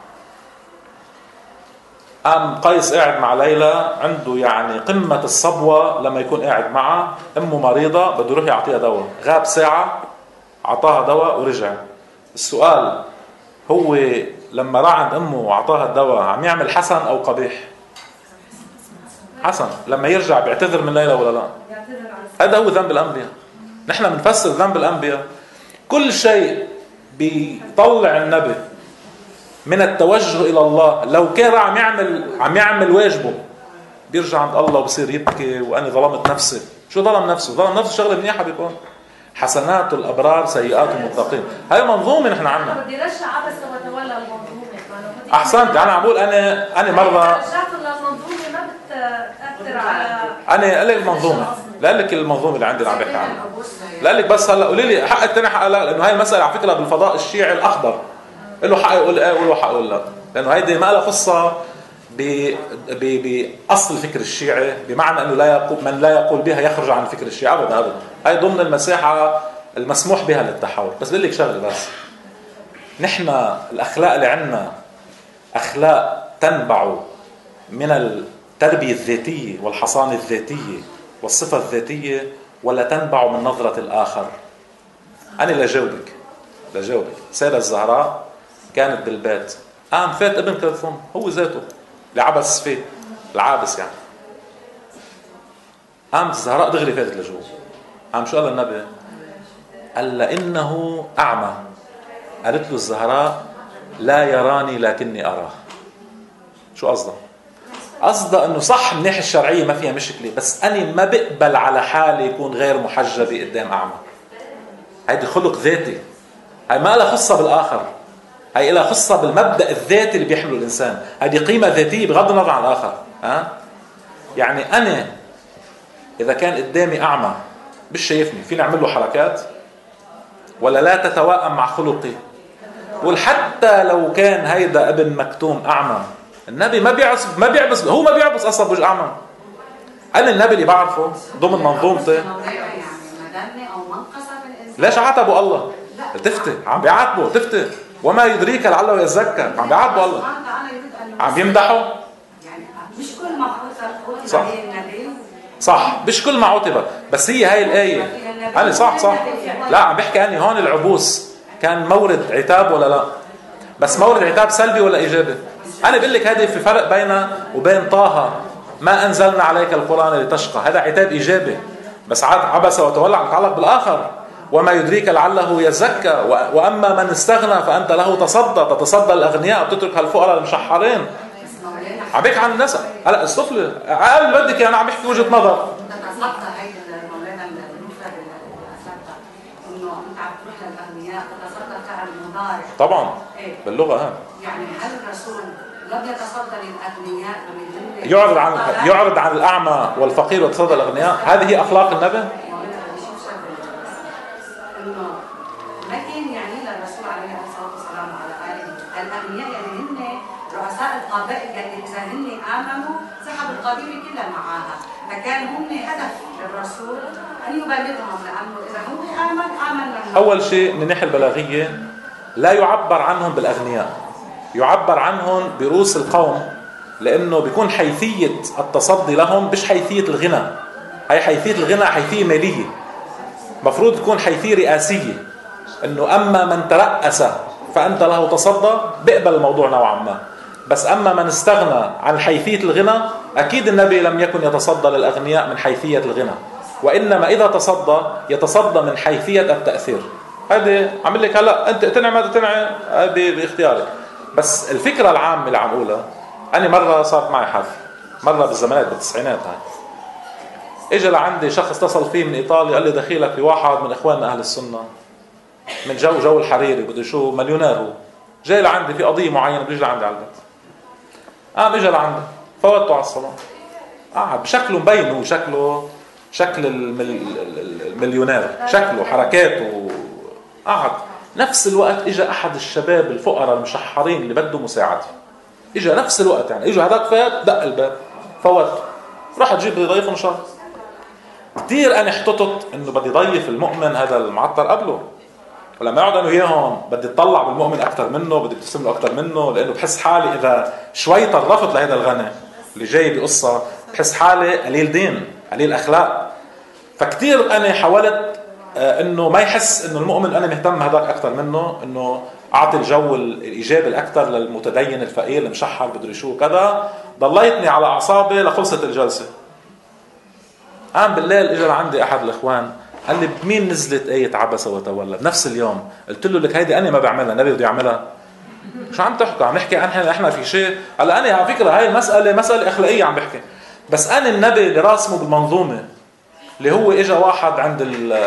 S1: قام قيس قاعد مع ليلى عنده يعني قمة الصبوة، لما يكون قاعد معها أمه مريضة بده يروح يعطيها دواء، غاب ساعة عطاها دواء ورجع. السؤال هو لما راح عند أمه وعطاها الدواء عم يعمل حسن أو قبيح؟ حسن. لما يرجع بيعتذر من ليلى ولا لا؟ هذا هو ذنب الأنبياء. نحن بنفسر ذنب الأنبياء كل شيء بيطلع النبي من التوجه إلى الله. لو كان عم يعمل واجبه بيرجع عند الله وبصير يبكي وأنا ظلمت نفسي. شو ظلم نفسه؟ ظلم نفسه شغلة منيحة بيكون حسنات الأبرار سيئات المتقين. هاي منظومة نحن عنا.
S5: بدي رجع عبس وتولى المنظومة.
S1: أحسنت. أنا عم بقول أنا مرة
S5: رجعت للمنظومة ما بتأثر على
S1: أنا قال المنظومة، لا لك المنظومة اللي عندي اللي عم بحكي عنها، لا لك بس هلا قولي لي حق الثاني حق لا، لأنه هاي المسألة على فكرة بالفضاء الشيعي الأخضر له حق يقول وله حق يقول لا، لأنه هيدي ما لها خصة بأصل الفكر الشيعي، بمعنى أنه من لا يقول بها يخرج عن الفكر الشيعي أبدا. هاي ضمن المساحة المسموح بها للتحول. بس بقول لك شغله، بس نحن الأخلاق اللي عندنا أخلاق تنبع من التربية الذاتية والحصانة الذاتية والصفة الذاتية، ولا تنبع من نظرة الآخر؟ أنا لجاوبك. سيدة الزهراء كانت بالبيت، قام فات ابن كلثوم هو ذاته لعبس فيه العابس يعني. قام الزهراء دغري فاتت لجوه. قام شو قال النبي؟ قال إنه أعمى. قالت له الزهراء لا يراني لكني أراه. شو قصدها؟ قصدها انه صح من الناحيه الشرعيه ما فيها مشكله، بس انا ما بقبل على حالي يكون غير محجبه قدام اعمى. هيدي خلق ذاتي، هي ما لها خصه بالاخر، هي لها خصه بالمبدا الذاتي اللي بيحمله الانسان. هذه قيمه ذاتيه بغض النظر عن الاخر. يعني انا اذا كان قدامي اعمى مش شايفني، فيني اعمل له حركات ولا لا تتوائم مع خلقي؟ وحتى لو كان هيدا ابن مكتوم اعمى، النبي ما بيعبس هو ما بيعبس اصلا بوجه اعمى. انا النبي اللي بعرفه ضمن منظومتي
S3: يعني مدني او منقصه
S1: ليش عاتبوا الله؟ تفتي عم بيعاتبوا تفتي وما يدريك لعله يزكى، عم بيعاتبوا الله، عم يمدحوا.
S3: يعني مش كل ما قلت
S1: صح.
S3: عليه النبي
S1: صح، مش كل ما عتب، بس هي هاي الآية. أنا صح لا عم بحكي أني هون العبوس كان مورد عتاب ولا لا؟ بس مورد عتاب سلبي ولا إيجابي؟ أنا بقول لك هذه في فرق بينه وبين طه ما أنزلنا عليك القرآن لتشقى، هذا عتاب إيجابي. بس عبس وتولى عم يتعلق بالآخر، وما يدريك لعله يزكى، وأما من استغنى فأنت له تصدى، تتصدى الأغنياء وتترك هالفقراء المشحرين. عم بحكي عن الناس. هلا استفلي قال بدك انا عم بحكي وجهة نظر.
S3: تتصدى هي مولانا النكته بالاساتذه انه انت عم تروح للاغنياء تتصدى فعل مضارع
S1: طبعا
S3: إيه؟
S1: باللغه
S3: يعني هل الرسول لم يتصدى للاغنياء ومن
S1: يعرض عن الاعمى والفقير ويتصدى الاغنياء؟ هذه هي اخلاق النبي.
S3: انه ما كان يعني للرسول عليه الصلاه والسلام على اله الاغنياء يعني هن رؤساء القبائل، يعني اذا هن امنوا سحبوا القبيله كلها معاها، فكان هم هدف للرسول ان يبلغهم، لانه اذا هم امن لهم.
S1: اول شيء من الناحيه البلاغيه لا يعبر عنهم بالاغنياء، يعبر عنهم برؤوس القوم، لانه بيكون حيثيه التصدي لهم مش حيثيه الغنى. هي حيثيه الغنى حيثيه ماليه، مفروض تكون حيثيه رئاسيه، انه اما من ترأس فانت له تصدى، بيقبل الموضوع نوعا ما. بس أما من استغنى عن حيثية الغنى، أكيد النبي لم يكن يتصدى للأغنياء من حيثية الغنى، وإنما إذا تصدى يتصدى من حيثية التأثير. هذه عمل لك هلا أنت اقتنع ما تقتنع باختيارك، بس الفكرة العامة اللي عم أقولها، أنا مرة صارت معي حادثة، مرة بالزمانات بالتسعينات هاي، إجا لعندي شخص اتصل فيه من إيطاليا، قال لي دخيلك لواحد من إخواننا أهل السنة من جو الحريري، بده شو مليونير، هو جاي لعندي في قضية معينة، بده يجي لعندي على البيت. اجى لعندي فوتته على الصلاة، قعد بشكله مبين، هو شكل المليونير، شكله حركاته، قعد. نفس الوقت اجى احد الشباب الفقراء المشحرين اللي بده مساعدة، اجى نفس الوقت، يعني اجى هذاك فات دق الباب فوت، راح اجيب بدي ضيف مشان كثير. انا احتطت انه بدي ضيف المؤمن هذا المعطر قبله، ولما يقعد انه اياهم بدي اطلع بالمؤمن اكثر منه، بدي ابتسم له اكثر منه، لانه بحس حالي اذا شوي طرفت لهذا الغني اللي جاي بقصه بحس حالي قليل دين قليل اخلاق. فكتير انا حاولت انه ما يحس انه المؤمن انا مهتم هذاك اكثر منه، انه اعطي الجو الايجابي الاكثر للمتدين الفقير المشحر بدري شو كذا. ضليتني على اعصابي لخلصت الجلسه. قام بالليل اجى لعندي احد الاخوان قال لي بمين نزلت آية عبس وتولى بنفس اليوم؟ قلت له لك هيدي أنا ما بعملها، النبي بده يعملها. شو عم تحكي؟ عم نحكي احنا في شيء. هلا أنا على فكرة هاي المسألة مسألة أخلاقية عم بحكي، بس أنا النبي اللي راسمه بالمنظومة، اللي هو إجا واحد عند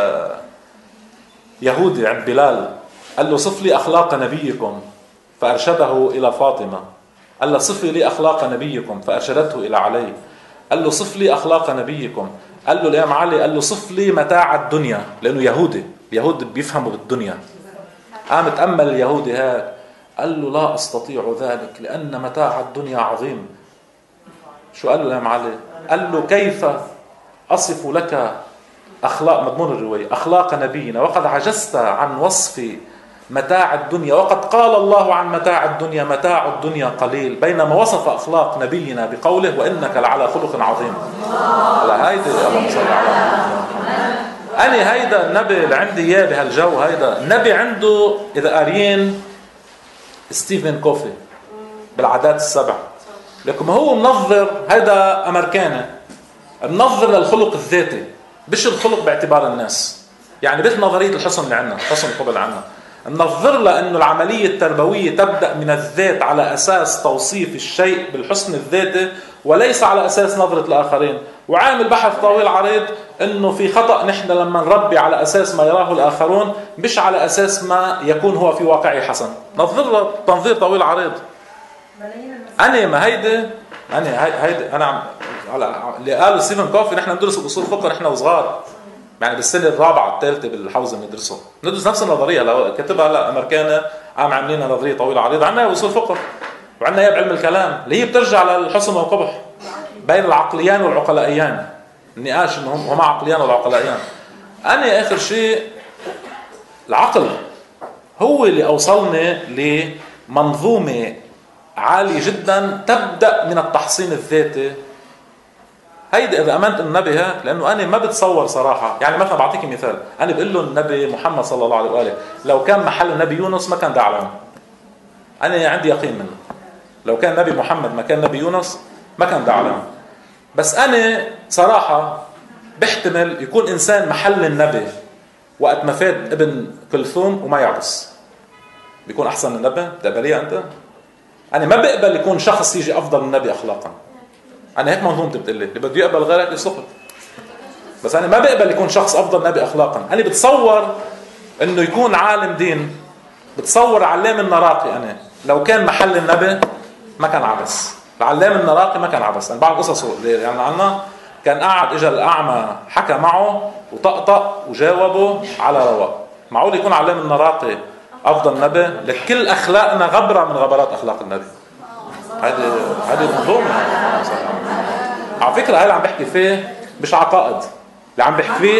S1: اليهودي عند بلال قال له صف لي أخلاق نبيكم، فأرشده إلى فاطمة. قال له صف لي أخلاق نبيكم، فأرشدته إلى علي. قال له صف لي أخلاق نبيكم، قال له الإمام علي قال له صف لي متاع الدنيا، لأنه يهودي، اليهود بيفهموا بالدنيا. قام تأمل اليهودي هذا قال له لا أستطيع ذلك لأن متاع الدنيا عظيم. شو قال له الإمام علي؟ قال له كيف أصف لك أخلاق، مضمون الرواية، أخلاق نبينا وقد عجزت عن وصف متاع الدنيا، وقد قال الله عن متاع الدنيا متاع الدنيا قليل، بينما وصف أخلاق نبينا بقوله وإنك لعلى خلق عظيم. على هيدا اللهم صل على أنا هيدا النبي اللي عندي إياه بهالجو. هيدا النبي عنده إذا قاريين ستيفن كوفي بالعادات السبع، لكن هو منظر، هيدا أمريكاني منظر للخلق الذاتي، مش الخلق باعتبار الناس. يعني مثل نظرية الحسن اللي عنا، حسن القبل عنا، ننظر له أنه العملية التربوية تبدأ من الذات على أساس توصيف الشيء بالحسن الذاتي، وليس على أساس نظرة الآخرين. وعامل بحث طويل عريض أنه في خطأ نحن لما نربي على أساس ما يراه الآخرون، مش على أساس ما يكون هو في واقعه حسن. نظر له تنظير طويل عريض. أنا ما هيدي أنا عم اللي قاله ستيفن كوفي، نحن ندرس الأصول الفقه نحن وصغار، يعني بالسنة الرابعة الثالثة بالحوزة ندرس نفس النظرية. لو كتبها هلا أمريكانا عم عاملينها نظرية طويلة عريضة. عندنا أصول فقه وعندنا إياه بعلم الكلام اللي هي بترجع للحسن والقبح بين العقليان والعقلائيان، النقاش إنهم هما عقليان ولا عقلائيان. أنا آخر شيء العقل هو اللي أوصلنا لمنظومة عالية جدا تبدأ من التحصين الذاتي. هيدي إذا أمنت النبي هيك، لأنه أنا ما بتصور صراحة. يعني مثلا بعطيك مثال، أنا بقول له النبي محمد صلى الله عليه وآله لو كان محل النبي يونس ما كان دعا لهم. أنا عندي يقين منه، لو كان نبي محمد ما كان نبي يونس ما كان دعا لهم. بس أنا صراحة بحتمل يكون إنسان محل النبي وقت ما فات ابن كلثوم وما يعطس، بيكون أحسن من النبي. بتقبليها أنت؟ أنا ما بقبل يكون شخص يجي أفضل من النبي أخلاقا. أنا هيك منظومتي بتقول لي اللي بده يقبل غيرك يسقط. بس أنا ما بقبل يكون شخص أفضل من النبي أخلاقا. أنا بتصور إنه يكون عالم دين، بتصور علام النراقي. أنا لو كان محل النبي ما كان عبس. العلام النراقي ما كان عبس. أنا بعرف قصصه يعني عنا كان قاعد إجا الأعمى حكى معه وطقطق وجاوبه على رواق. معقول يكون علام النراقي أفضل نبي؟ لكل أخلاقنا غبرة من غبرات أخلاق النبي. هذه منظومة. على فكرة هاي اللي عم بحكي فيه مش عقائد، اللي عم بحكي فيه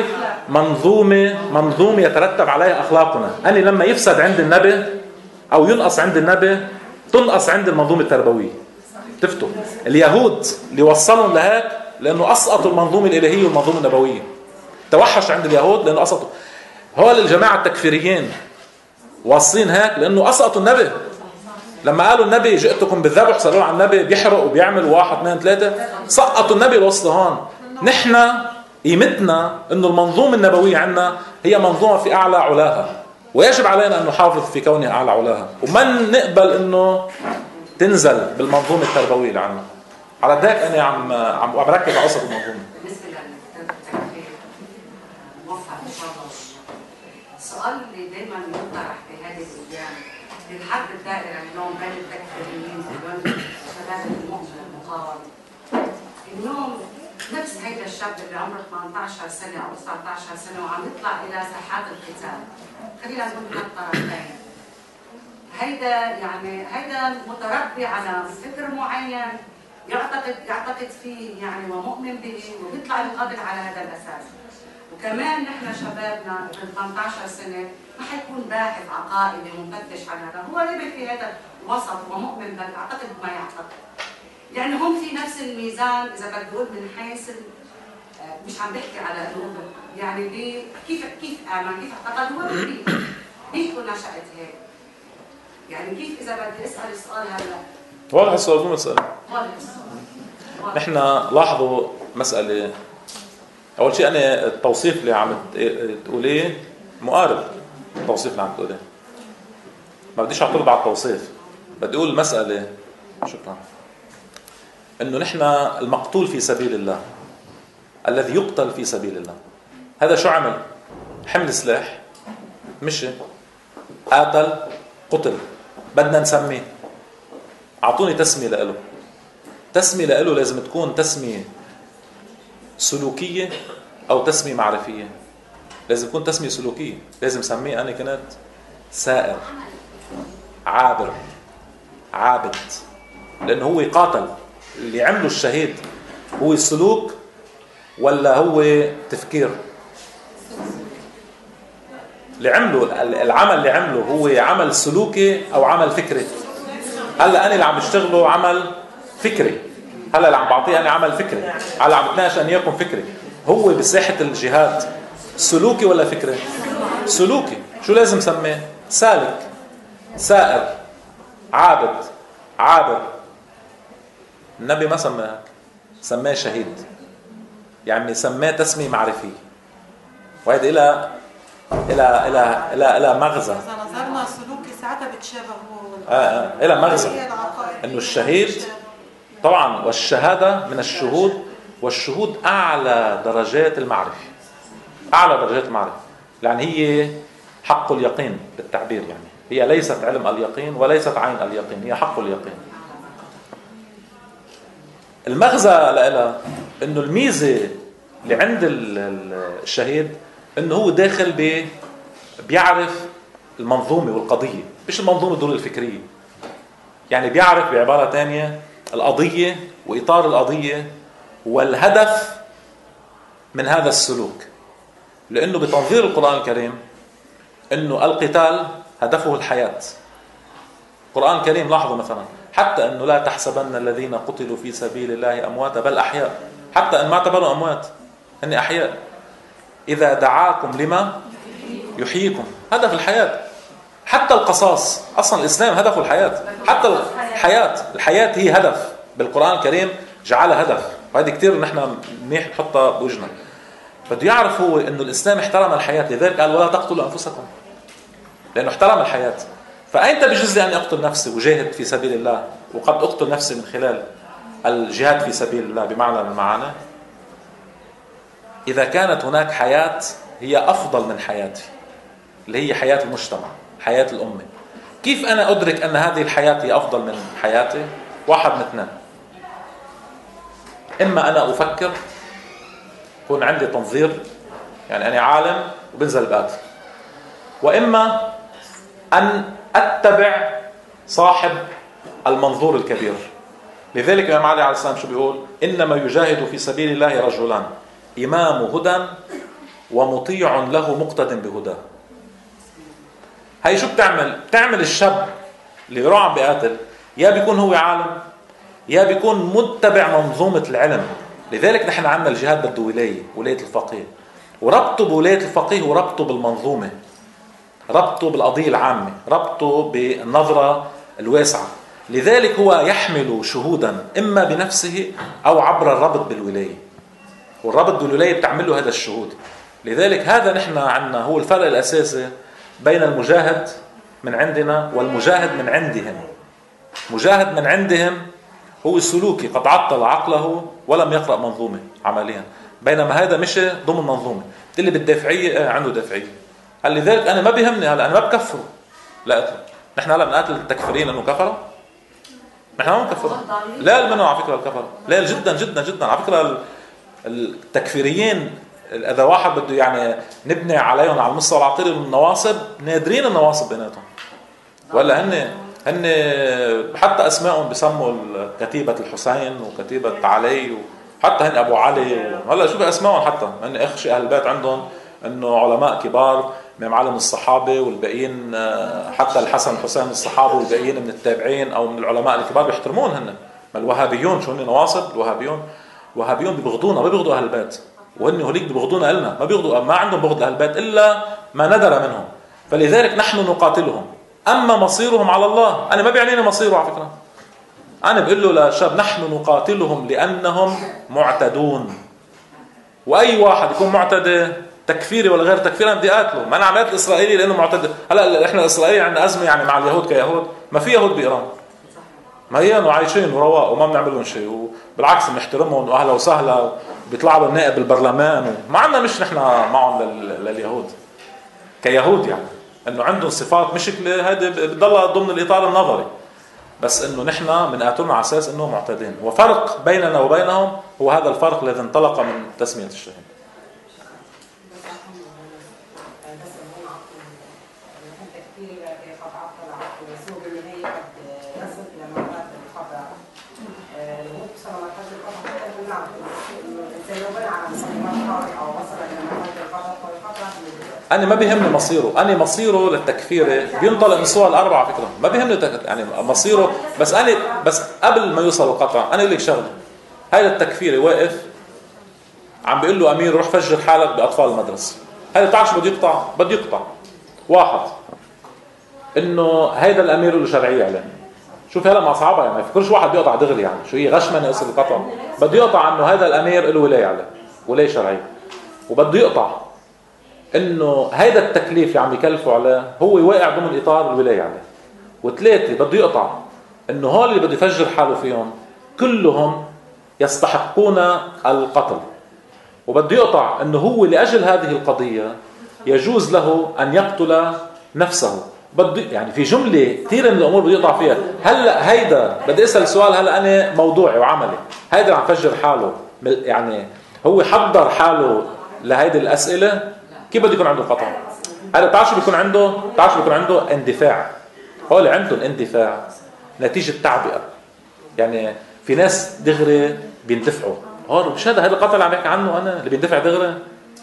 S1: منظومة يترتب عليها أخلاقنا. أنا لما يفسد عند النبي أو ينقص عند النبي تنقص عند المنظومة التربوية. تفتوا اليهود اللي وصلهم لهيك لأنه أسقطوا المنظومة الإلهية والمنظومة النبوية. توحش عند اليهود لأنه أسقطوا. هول الجماعة التكفيريين واصلين هيك لأنه أسقطوا النبي. لما قالوا النبي جئتكم بالذبح، صاروا على النبي بيحرق وبيعمل 1 2 3، سقطوا النبي الوصل هون. نحن قيمتنا انه المنظومة النبوية عندنا هي منظومة في اعلى علاها، ويجب علينا ان نحافظ في كونها اعلى علاها، وما نقبل انه تنزل بالمنظومة التربوية اللي عندنا. على ذلك انا عم بركز على قصة المنظومة.
S3: بالنسبه للتكفير موفق ان شاء الله. السؤال اللي دائما يطرح في هذه الايام للحرب الدائره اليوم بين التكفيريين وبين شباب المؤمن المقاوم، اليوم نفس هيدا الشاب اللي عمره 18 سنه او 19 سنه وعم يطلع الى ساحات القتال، خلينا نقول من الطرفين، هيدا متربي على فكر معين يعتقد فيه يعني ومؤمن به وبيطلع يقاتل على هذا الاساس. وكمان نحن شبابنا ابن 18 سنه ما حيكون باحث عقائدي ومفتش على هذا، هو لبث في هذا الوسط ومؤمن بل يعتقد ما يعتقد. يعني هم في نفس الميزان اذا بدك تقول من حيث مش عم بحكي على انه يعني كيف امن كيف اعتقد هو بيته نشأت هيك. يعني كيف اذا بدي اسال السؤال هلا
S1: واضح السؤال مو مسألة. نحن لاحظوا مسألة. أول شيء أنا التوصيف اللي عم تقوليه مقارب التوصيف اللي عم تقوليه، ما بديش أعترض على التوصيف، بدي أقول المسألة شكرا إنه نحن المقتول في سبيل الله الذي يقتل في سبيل الله، هذا شو عمل؟ حمل سلاح، مشي، قاتل، قتل، بدنا نسميه. أعطوني تسمية لإله. تسمية لإله لازم تكون تسمية سلوكية أو تسمية معرفية. لازم تكون تسمية سلوكية. لازم سميه أنا كنت سائر، عابر، عابد، لأنه هو يقاتل. اللي عمله الشهيد هو السلوك ولا هو تفكير؟ اللي عمله العمل اللي عمله هو عمل سلوكي أو عمل فكري؟ هلا أنا اللي عم بشتغله عمل فكري، هلا اللي عم بعطيه أنا عمل فكري، هلا عم بتناقش أن يكون فكري. هو بساحة الجهاد سلوكي ولا فكري؟ سلوكي. شو لازم سميه؟ سالك، سائر، عابد، عابر. النبي ما سماه هيك، سماه شهيد، يعني سماه تسمية معرفية، وهذا إلى مغزى.
S6: إذا نظرنا سلوكي ساعتها بتشابه هو
S1: إلى مغزى إنه الشهيد طبعا، والشهادة من الشهود، والشهود أعلى درجات المعرفة، أعلى درجات المعرفة، يعني هي حق اليقين بالتعبير. يعني هي ليست علم اليقين وليست عين اليقين، هي حق اليقين. المغزى لها إنه الميزة اللي عند الشهيد إنه هو داخل بيعرف المنظومة والقضية، مش المنظومة الدور الفكرية. يعني بيعرف بعبارة تانية القضية وإطار القضية والهدف من هذا السلوك. لأنه بتنظير القرآن الكريم انه القتال هدفه الحياة. القرآن الكريم لاحظوا مثلا حتى انه لا تحسبن الذين قتلوا في سبيل الله امواتا بل احياء، حتى ان ما اعتبروا اموات هن احياء. اذا دعاكم لما يحييكم، هدف الحياة. حتى القصاص، اصلا الاسلام هدفه الحياة، حتى الحياة هي هدف بالقرآن الكريم، جعلها هدف. وهذه كتير نحن منيح نحطها بوجهنا. بده يعرف هو انه الاسلام احترم الحياة، لذلك قال ولا تقتلوا انفسكم، لانه احترم الحياة. فأينت بجوز لي أن أقتل نفسي وجاهد في سبيل الله، وقد أقتل نفسي من خلال الجهاد في سبيل الله بمعنى من المعاني، إذا كانت هناك حياة هي أفضل من حياتي اللي هي حياة المجتمع، حياة الأمة. كيف أنا أدرك أن هذه الحياة هي أفضل من حياتي؟ واحد من اثنين: إما أنا أفكر، يكون عندي تنظير، يعني أنا عالم وبنزل بقاتل، وإما أن أتبع صاحب المنظور الكبير. لذلك الإمام علي عليه السلام شو بيقول؟ إنما يجاهد في سبيل الله رجلان، إمام هدى ومطيع له مقتد بهداه. هاي شو بتعمل الشاب اللي بيروح عم بيقاتل، يا بيكون هو عالم يا بيكون متبع منظومة العلم. لذلك نحن عندنا الجهاد بده ولاية الفقيه، وربطه بولاية الفقيه وربطه بالمنظومة، ربطه بالقضية العامة، ربطه بالنظرة الواسعة. لذلك هو يحمل شهودا إما بنفسه أو عبر الربط بالولاية، والربط بالولاية بتعمل له هذا الشهود. لذلك هذا نحن عندنا هو الفرق الأساسي بين المجاهد من عندنا والمجاهد من عندهم. مجاهد من عندهم هو السلوكي قد عطل عقله ولم يقرأ منظومة عمليا، بينما هذا مشي ضمن منظومة. اللي بالدافعية عنده دافعية. هل لذلك أنا ما بيهمني، هلا أنا ما بكفره، لا أتله. نحن هلا بنقاتل التكفيرين لأنه كفروا، نحن ما بنكفرهم، لا منه على فكرة الكفر، لا جدا جدا جدا على فكرة. التكفيريين إذا واحد بده يعني نبني عليهم على المستوى العقيدي والنواصب، نادرين النواصب بيناتهم، ولا هن حتى أسمائهم بسموا كتيبة الحسين وكتيبة علي، وحتى هن أبو علي، هلا شو بأسمائهم، حتى هن أخشى أهل البيت عندهم أنه علماء كبار من معلم الصحابة والباقيين، حتى الحسن الحسين الصحابة والباقيين من التابعين أو من العلماء الكبار بيحترمون هن. ما الوهابيون شو هن نواصب؟ الوهابيون بيبغضونا، ما بيبغضوا أهل البيت، وهن هوليك بيبغضونا إلنا، ما عندهم بغض أهل البيت إلا ما ندر منهم. فلذلك نحن نقاتلهم، أما مصيرهم على الله. أنا ما بيعنيني مصيره على فكرة، أنا بقول له للشاب نحن نقاتلهم لأنهم معتدون، وأي واحد يكون معتدي تكفيري ولا غير تكفيري أنا بدي أقاتله. ما أنا عملت الإسرائيلي لأنه معتدي. هلا إحنا الإسرائيلي عندنا أزمة يعني مع اليهود كيهود، ما في يهود بإيران، ما هي عايشين ورواق وما بنعملهم شيء، وبالعكس بنحترمهم وأهلا وسهلا، بيطلع له نائب بالبرلمان، ما عندنا مش نحن معهم لليهود كيهود، يعني انه عندهم صفات مشكله، هذه بتضلها ضمن الاطار النظري، بس انه نحن بنقاتلهم على اساس انه معتدين. وفرق بيننا وبينهم هو هذا الفرق الذي انطلق من تسميه الشهيد. أنا ما بيهمني مصيره، أنا مصيره للتكفير بينطلق من الصور الأربعة على فكرة، ما بيهمني يعني مصيره، بس قبل ما يوصل القطع أنا أقول لك شغلة. هذا التكفيري واقف عم بيقول له أمير روح فجر حالك بأطفال المدرسة، هذا تعرف شو بده يقطع واحد، إنه هذا الأمير له شرعية عليه. شوف هلا مع صعبة يعني، ما فكرش واحد بيقطع دغري، يعني شو هي غشمنة قصة القطع، بده يقطع إنه هذا الأمير له ولاية عليه، ولاية شرعية، وبده يقطع انه هيدا التكليف اللي عم يكلفوا عليه هو واقع ضمن اطار الولايه عليه. وثلاثه بده يقطع انه هول اللي بده يفجر حاله فيهم كلهم يستحقون القتل، وبده يقطع انه هو لاجل هذه القضيه يجوز له ان يقتل نفسه. بده يعني في جمله كثير من الامور بده يقطع فيها. هلا هيدا بدي اسال سؤال، هلا انا موضوعي وعملي، هيدا عم يفجر حاله يعني هو حضر حاله لهيدي الاسئله، كيف بده يكون عنده قطع؟ هذا تعرف بيكون عنده اندفاع. هو اللي عندهم اندفاع نتيجة تعبئة، يعني في ناس دغري بيندفعوا. مش هذا القطع اللي عم بحكي عنه أنا اللي بيندفع دغري؟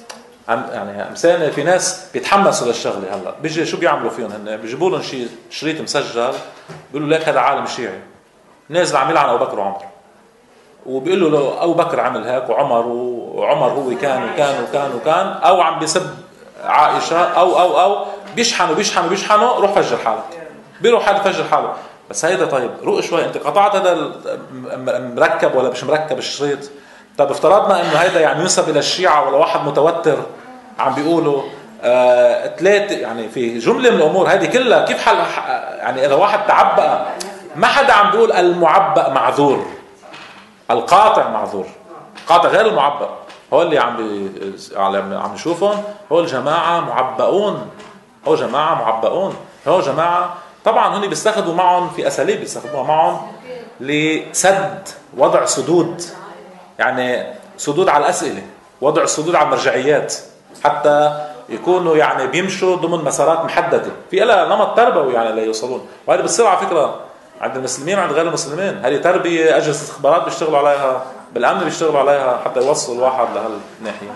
S1: يعني مثلا في ناس بيتحمسوا للشغله. هلا بيجي شو بيعملوا فيهم هن؟ بيجيبوا لهم شيء شريط مسجل، بيقولوا لك هذا عالم شيعي نازل عم يلعن ابو بكر وعمر، وبيقولوا له ابو بكر عمل هيك وعمر هو كان وكان وكان وكان، او عم بيسب عائشه او بيشحنوا روح فجر حالك، بيروح حد فجر حاله. بس هيدا طيب روق شوي، انت قطعت هذا مركب ولا مش مركب الشريط؟ طب افترضنا انه هيدا يعني ينسب الى الشيعة ولا واحد متوتر عم بيقولوا ثلاثة، يعني في جملة من الامور هذه كلها كيف حل؟ يعني اذا واحد تعبأ، ما حدا عم بيقول المعبأ معذور، القاطع معذور، قاطع غير المعبأ. هو اللي عم نشوفهم هو الجماعة معبئون، هو جماعة معبئون، هو جماعة طبعا هن بيستخدموا معهم في اساليب بيستخدموها معهم لسد وضع سدود، يعني سدود على الاسئله، وضع سدود على المرجعيات، حتى يكونوا يعني بيمشوا ضمن مسارات محدده في لها نمط تربوي يعني ليوصلون. وهذا بتصير على فكره عند المسلمين وعند غير المسلمين، هذه تربيه اجهزه استخبارات بيشتغلوا عليها، بالامن بيشتغلوا عليها حتى يوصلوا الواحد لهالناحيه.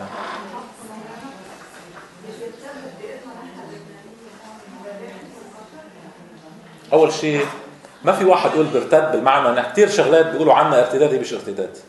S1: اول شيء ما في واحد يقول بيرتد بالمعنى ان كثير شغلات بيقولوا عنها ارتداد هي مش ارتداد.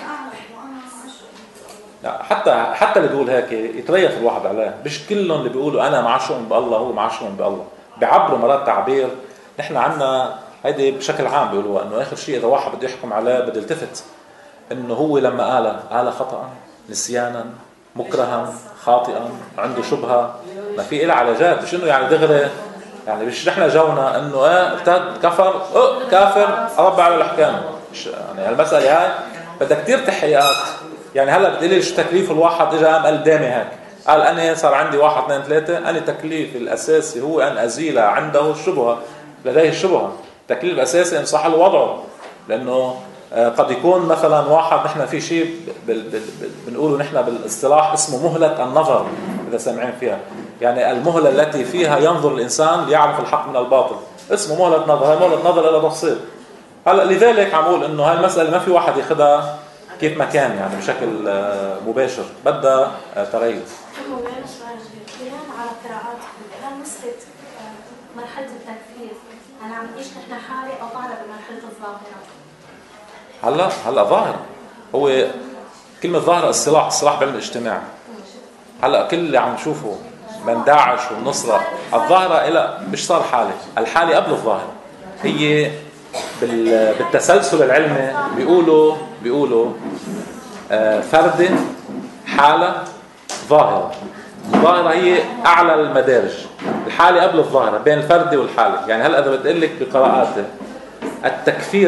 S1: لا حتى اللي بيقول هيك يتريث الواحد عليه، مش كلهم اللي بيقولوا انا مع شؤم بالله هو مع شؤم بالله، بيعبروا مرات تعبير. نحن عندنا هيدي بشكل عام بيقولوا انه اخر شيء اذا واحد بده يحكم عليه بده يلتفت انه هو لما قال خطأ، نسيانا، مكرها، خاطئا، عنده شبهه، ما في لها علاجات، مش انه يعني دغري يعني مش نحن جونا انه ارتد كفر كافر رب على الاحكام. يعني هالمساله هاي بدها كثير تحقيقات. يعني هلا بتقولي شو تكليف الواحد اجى قام قال دامي هيك، قال انا صار عندي 1 2 3، انا تكليفي الاساسي هو ان ازيل عنده الشبهه، لديه الشبهه، تكليف اساسي ان صح له وضعه. لانه قد يكون مثلا واحد، نحن في شيء بنقوله نحن بالاصطلاح اسمه مهله النظر، اذا سامعين فيها، يعني المهله التي فيها ينظر الانسان ليعرف الحق من الباطل، اسمه مهله نظر. هي مهله نظر لها تفصيل. هلا لذلك عم اقول انه هاي المساله ما في واحد ياخذها كيف ما كان يعني بشكل مباشر، بدها تريث.
S7: بناء على قراءاتكم الان وصلت مرحله التكفير، انا عم ايش نحن حالي او طالع بمرحله الظاهره؟
S1: هلا ظاهره، هو كلمه ظاهره الصلاح بعلم الاجتماع. هلا كل اللي عم نشوفه من داعش والنصره الظاهره إلى مش صار حاله، الحاله قبل الظاهره. هي بالتسلسل العلمي بيقولوا فردة، حالة، ظاهرة. الظاهرة هي أعلى المدارج، الحالة قبل الظاهرة، بين الفردة والحالة. يعني هلأ إذا بتقول لك بقراءاتي التكفير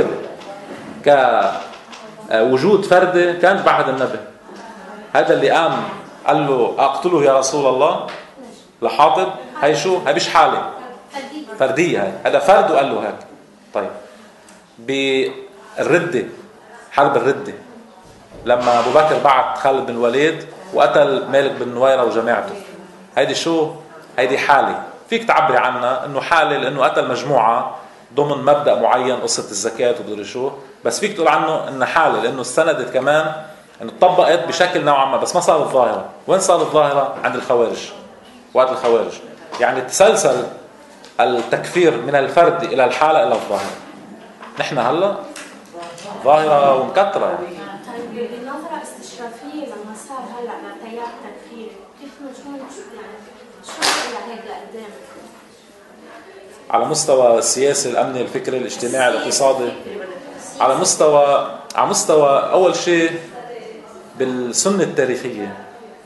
S1: كوجود فردة كان بعد النبي. هذا اللي قام قال له أقتله يا رسول الله لحاطب، هي شو؟ هي مش حالة، فردية. هذا فرد وقال له هيك. طيب بالردة، حرب الردة، لما أبو بكر بعت خالد بن الوليد وقتل مالك بن نويرة وجماعته، هيدي شو؟ هيدي حالة فيك تعبري عنها انه حالة لانه قتل مجموعة ضمن مبدأ معين، قصة الزكاة ومدري شو، بس فيك تقول عنه انه حالة لانه استندت كمان انه طبقت بشكل نوعا ما، بس ما صارت ظاهرة. وين صارت ظاهرة؟ عند الخوارج، وقت الخوارج. يعني تسلسل التكفير من الفرد الى الحالة الى الظاهرة. نحن هلا ظاهرة ومكترة.
S7: طيب بالنظرة الاستشرافية لما صار هلا تيار تكفيري، كيف شو هيك لقدام؟
S1: على مستوى السياسي، الامني، الفكري، الاجتماعي، الاقتصادي، على مستوى اول شيء بالسنة التاريخية،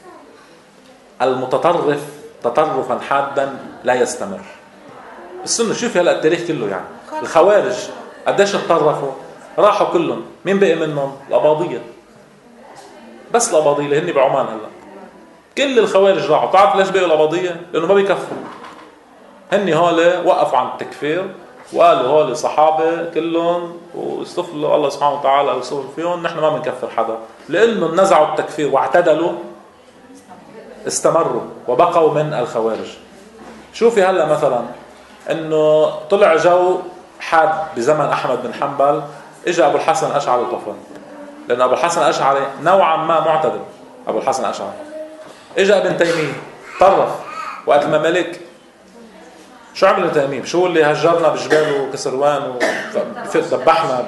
S1: المتطرف تطرفا حادا لا يستمر. السنة شوفي هلا التاريخ كله، يعني الخوارج قديش تطرفوا؟ راحوا كلهم. مين بقي منهم؟ الأباضية. بس الأباضية اللي هن بعمان هلا كل الخوارج راحوا. تعرف ليش بقوا الأباضية؟ لأنه ما بيكفوا. هن هول وقفوا عن التكفير وقالوا هول صحابة كلهم واستغفروا الله سبحانه وتعالى ويصفوا فيهم، نحن ما بنكفر حدا. لأنه نزعوا التكفير واعتدلوا استمروا وبقوا من الخوارج. شوفي هلا مثلا انه طلع جو حاد بزمن احمد بن حنبل، اجى ابو الحسن الاشعري وطفى، لان ابو الحسن الاشعري نوعا ما معتدل. ابو الحسن الاشعري اجى ابن تيمية طرف وقت الممالك. شو عمل ابن تيمية؟ شو اللي هجرنا بجبال وكسروان وذبحنا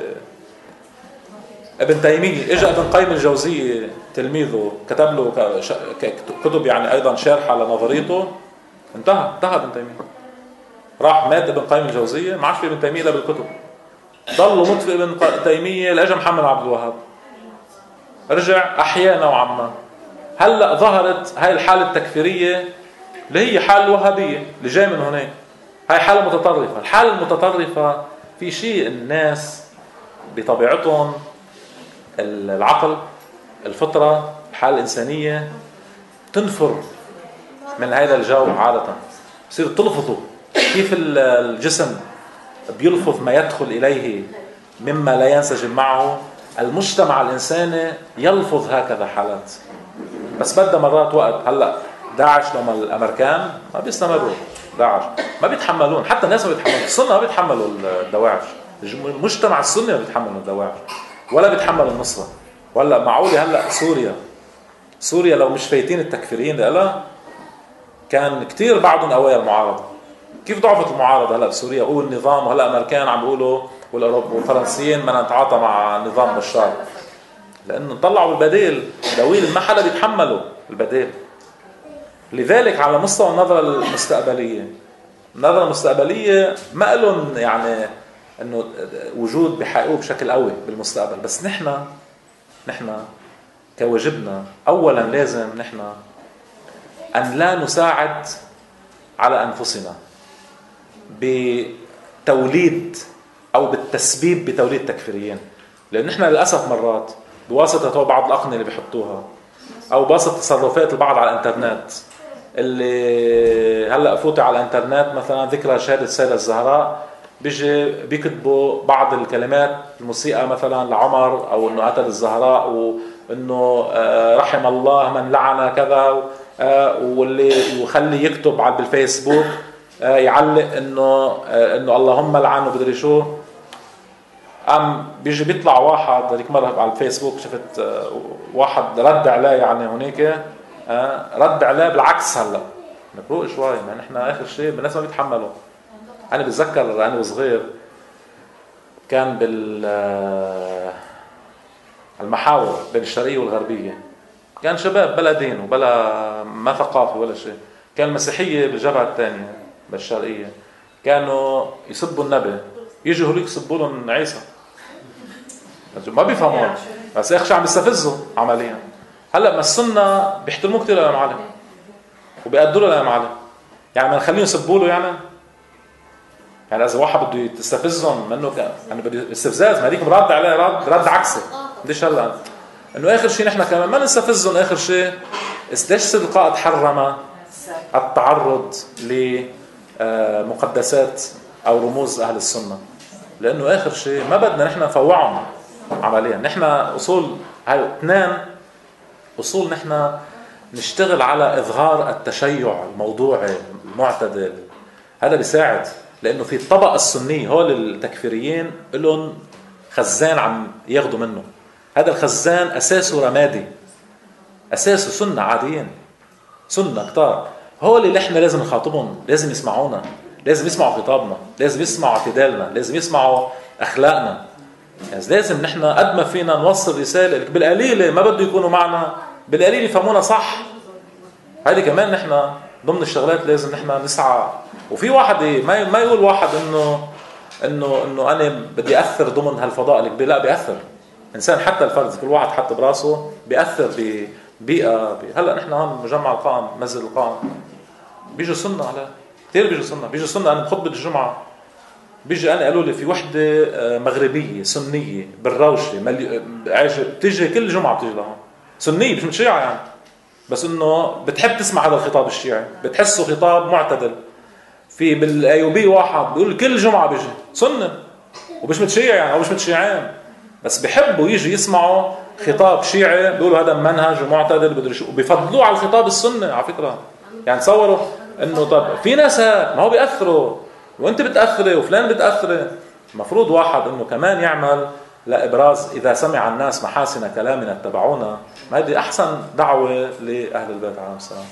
S1: ابن تيمية اجى ابن قيم الجوزية تلميذه كتب له كتب يعني ايضا شارحة لنظريته. انتهى ابن تيمية. راح مات ابن قيم الجوزية، ما عادش في ابن تيمية الا بالكتب. ضلوا مطفئ ابن تيمية لاجى محمد عبد الوهاب، رجع احيا نوعا ما. هلا ظهرت هاي الحالة التكفيرية اللي هي حالة الوهابية اللي جاي من هناك. هاي حالة متطرفة. الحالة المتطرفة في شيء الناس بطبيعتهم العقل، الفطرة، الحالة الإنسانية تنفر من هذا الجو عادة. بصير تلفظه كيف الجسم بيلفظ ما يدخل إليه مما لا ينسجم معه. المجتمع الإنساني يلفظ هكذا حالات، بس بدها مرات وقت. هلأ داعش لما الأمريكان ما بيستمروا، داعش ما بيتحملون، حتى الناس ما بيتحملون، السنة ما بيتحملوا الدواعش، المجتمع السني ما بيتحملوا الدواعش ولا بيتحمل النصرة. ولا معقولة هلأ سوريا لو مش فايتين التكفيريين لها كان كتير بعضهم قوية المعارضة. كيف ضعفت المعارضة هلأ بسوريا؟ قول النظام، وهلأ الأمريكان عم بيقولوا والفرنسيين ما نتعاطى مع نظام بشار لأنه طلعوا البديل دويل، ما حدا بيتحملوا البديل. لذلك على مستوى النظرة المستقبلية ما لهم يعني انه وجود بحقيقه بشكل قوي بالمستقبل. بس نحن كواجبنا اولا لازم نحن ان لا نساعد على انفسنا بتوليد او بالتسبيب بتوليد تكفيريين. لان نحن للاسف مرات بواسطه بعض الاقنيه اللي بيحطوها او بواسطه تصرفات البعض على الانترنت، اللي هلا فوتي على الانترنت مثلا ذكرى شهاده السيده الزهراء بيجي بيكتبوا بعض الكلمات المسيئه مثلا لعمر او انه قتل الزهراء وانه رحم الله من لعن كذا، واللي يخلي يكتب على بالفيسبوك يعلق انه اللهم لعن وبدري شو. بيجي بيطلع واحد هذيك مره على الفيسبوك شفت واحد رد عليه يعني هنيك رد عليه بالعكس. هلا نفوق شوي، ما نحن اخر شيء الناس ما بيتحملوا. انا بتذكر انا وصغير كان المحاور بين الشرقيه والغربيه، كان شباب بلا دين وبلا ما ثقافه ولا شيء. كان المسيحيه بالجبهه الثانيه بالشرقيه كانوا يسبوا النبي، يجوا هوليك يسبوا لهم عيسى، ما بيفهمون بس اخ شو عم يستفزوا عمليا. هلا ما السنه بيحترموه كثير للامام علي وبيقدروا للامام علي، يعني ما نخليهم يسبوا له يعني اذا واحد بده يستفزهم منه يعني بده استفزاز، ما هذيك رد عليه رد عكسي. ليش هلا انه اخر شيء نحن كمان ما نستفزهم. اخر شيء ليش القائد حرم التعرض لمقدسات او رموز اهل السنه؟ لانه اخر شيء ما بدنا نحن نفوعهم عمليا. نحن اصول هاي اثنين اصول، نحن نشتغل على اظهار التشيع الموضوعي المعتدل. هذا بيساعد، لانه في الطبقه السنيه هول التكفيريين لهم خزان عم ياخذوا منه. هذا الخزان اساسه رمادي، اساسه سنه عاديين، سنه كتار. هول اللي احنا لازم نخاطبهم، لازم يسمعونا، لازم يسمعوا خطابنا، لازم يسمعوا اعتدالنا، لازم يسمعوا اخلاقنا. يعني لازم نحن قد ما فينا نوصل رساله بالقليله، ما بده يكونوا معنا بالقليل يفهمونا صح. هذه كمان نحن ضمن الشغلات لازم نحن نسعى. وفي واحد ما يقول واحد انه انا بدي اثر ضمن هالفضاء الكبير. لا، بيأثر انسان، حتى الفرد كل واحد حتى براسه بيأثر ببيئه. هلا نحن هون مجمع القائم، مسجد القائم، بيجوا سنه على كثير، بيجوا سنه. انا بخطبه الجمعه بيجي انا قالوا لي في وحده مغربيه سنيه بالروشه بتيجي كل جمعه بتيجي لهون، سنيه مش متشيعه يعني، بس انه بتحب تسمع هذا الخطاب الشيعي، بتحسه خطاب معتدل. في بالايوبي واحد بيقول كل جمعه بيجي سنه ومش متشيع يعني، او مش متشيعين، بس بيحبوا يجي يسمعوا خطاب شيعي بيقولوا هذا منهج ومعتدل بدري شو، وبيفضلوه على الخطاب السني على فكره. يعني تصوروا انه طب في ناس ما هو بيأثروا، وانت بتأثري وفلان بتأثري. المفروض واحد انه كمان يعمل لابراز، اذا سمع الناس محاسن كلامنا اتبعونا، ما هذه أحسن دعوة لأهل البيت عليهم السلام.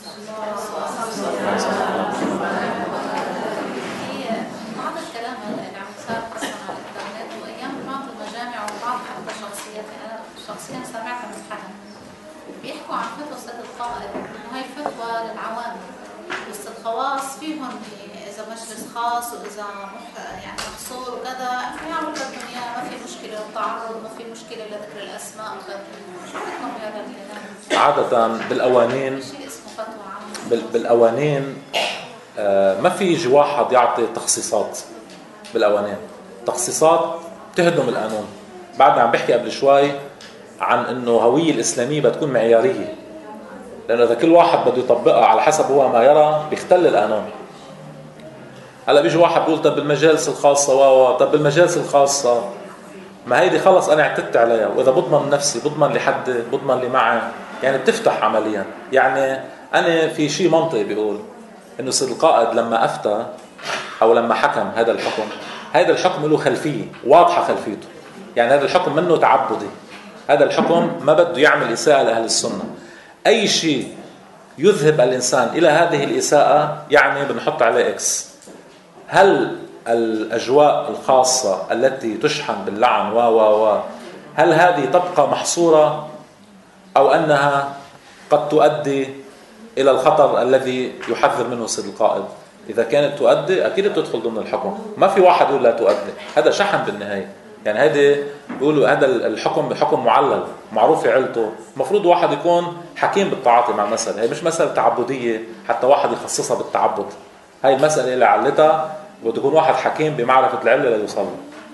S8: بعض الكلام اللي عم يصير اصلا على الانترنت وايام بعض المجامع وبعض حتى شخصيات، انا شخصيا سمعتها من حدا بيحكوا عن فتوى سيد القائد انه هي فتوى للعوام، بس الخواص فيهم اذا مجلس خاص واذا يعني محصور وكذا يعملوا بدهم اياه، ما في مشكله للتعرض، ما في مشكله لذكر الاسماء وكذا. شو بدكم بهذا الكلام؟
S1: عادة بالقوانين
S8: شيء اسمه فتوى عامه.
S1: بالقوانين ما في يجي واحد يعطي تخصيصات. بالقوانين تخصيصات تهدم القانون. بعدنا عم بحكي قبل شوي عن انه هوية الإسلامية بتكون معيارية، لأنه إذا كل واحد بده يطبقها على حسب هو ما يرى بيختل القانون. هلا بيجي واحد بيقول طب بالمجالس الخاصة طب بالمجالس الخاصة ما هيدي خلص أنا اعتدت عليها، وإذا بضمن نفسي بضمن لحد بضمن اللي معي، يعني بتفتح عمليا. يعني أنا في شيء منطقي بيقول إنه سيد القائد لما أفتى أو لما حكم هذا الحكم له خلفية واضحة خلفيته، يعني هذا الحكم منه تعبدي، هذا الحكم ما بده يعمل إساءة لأهل السنة. أي شيء يذهب الإنسان إلى هذه الإساءة يعني بنحط عليه إكس. هل الأجواء الخاصة التي تشحن باللعن هل هذه تبقى محصورة أو أنها قد تؤدي إلى الخطر الذي يحذر منه سيد القائد؟ إذا كانت تؤدي أكيد بتدخل ضمن الحكم، ما في واحد يقول لا تؤدي، هذا شحن بالنهاية. يعني هذا بيقولوا هذا الحكم بحكم معلل معروف علته. المفروض واحد يكون حكيم بالتعاطي مع المسألة. هي مش مسألة تعبدية حتى واحد يخصصها بالتعبد، هاي المسألة اللي علتها بده يكون واحد حكيم بمعرفة العلة ليوصل.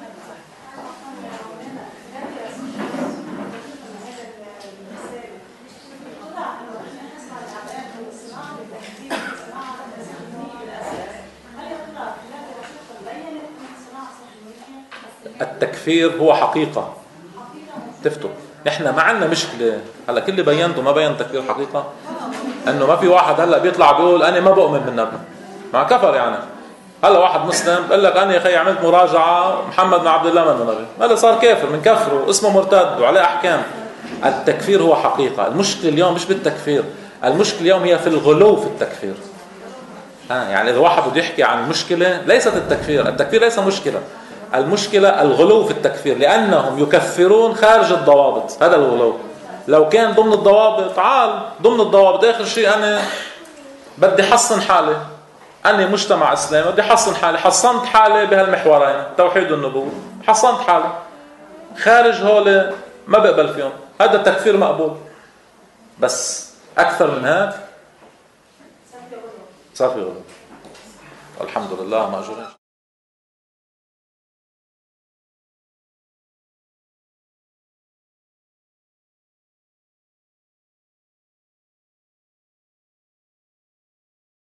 S1: التكفير هو حقيقة تفتوا. نحن ما عندنا مشكلة. هلا كل اللي بينته ما بين تكفير حقيقة، انه ما في واحد هلا بيطلع بيقول انا ما بؤمن بالنبي مع كفر. يعني هلا واحد مسلم بقول لك انا يا اخي عملت مراجعة محمد بن عبد الله منه نبي، هذا صار كافر من كفره اسمه مرتد وعليه احكام. التكفير هو حقيقة. المشكلة اليوم مش بالتكفير، المشكلة اليوم هي في الغلو في التكفير. يعني اذا واحد بده يحكي عن مشكلة ليست التكفير ليس مشكلة، المشكلة الغلو في التكفير، لأنهم يكفرون خارج الضوابط. هذا الغلو. لو كان ضمن الضوابط ضمن الضوابط. آخر شيء أنا بدي حصن حالي، أنا مجتمع إسلامي بدي حصن حالي، حصنت حالي بهالمحورين توحيد والنبوة، حصنت حالي. خارج هول ما بقبل فيهم، هذا التكفير مقبول. بس أكثر من هيك صار في غلو. الحمد لله مأجورين.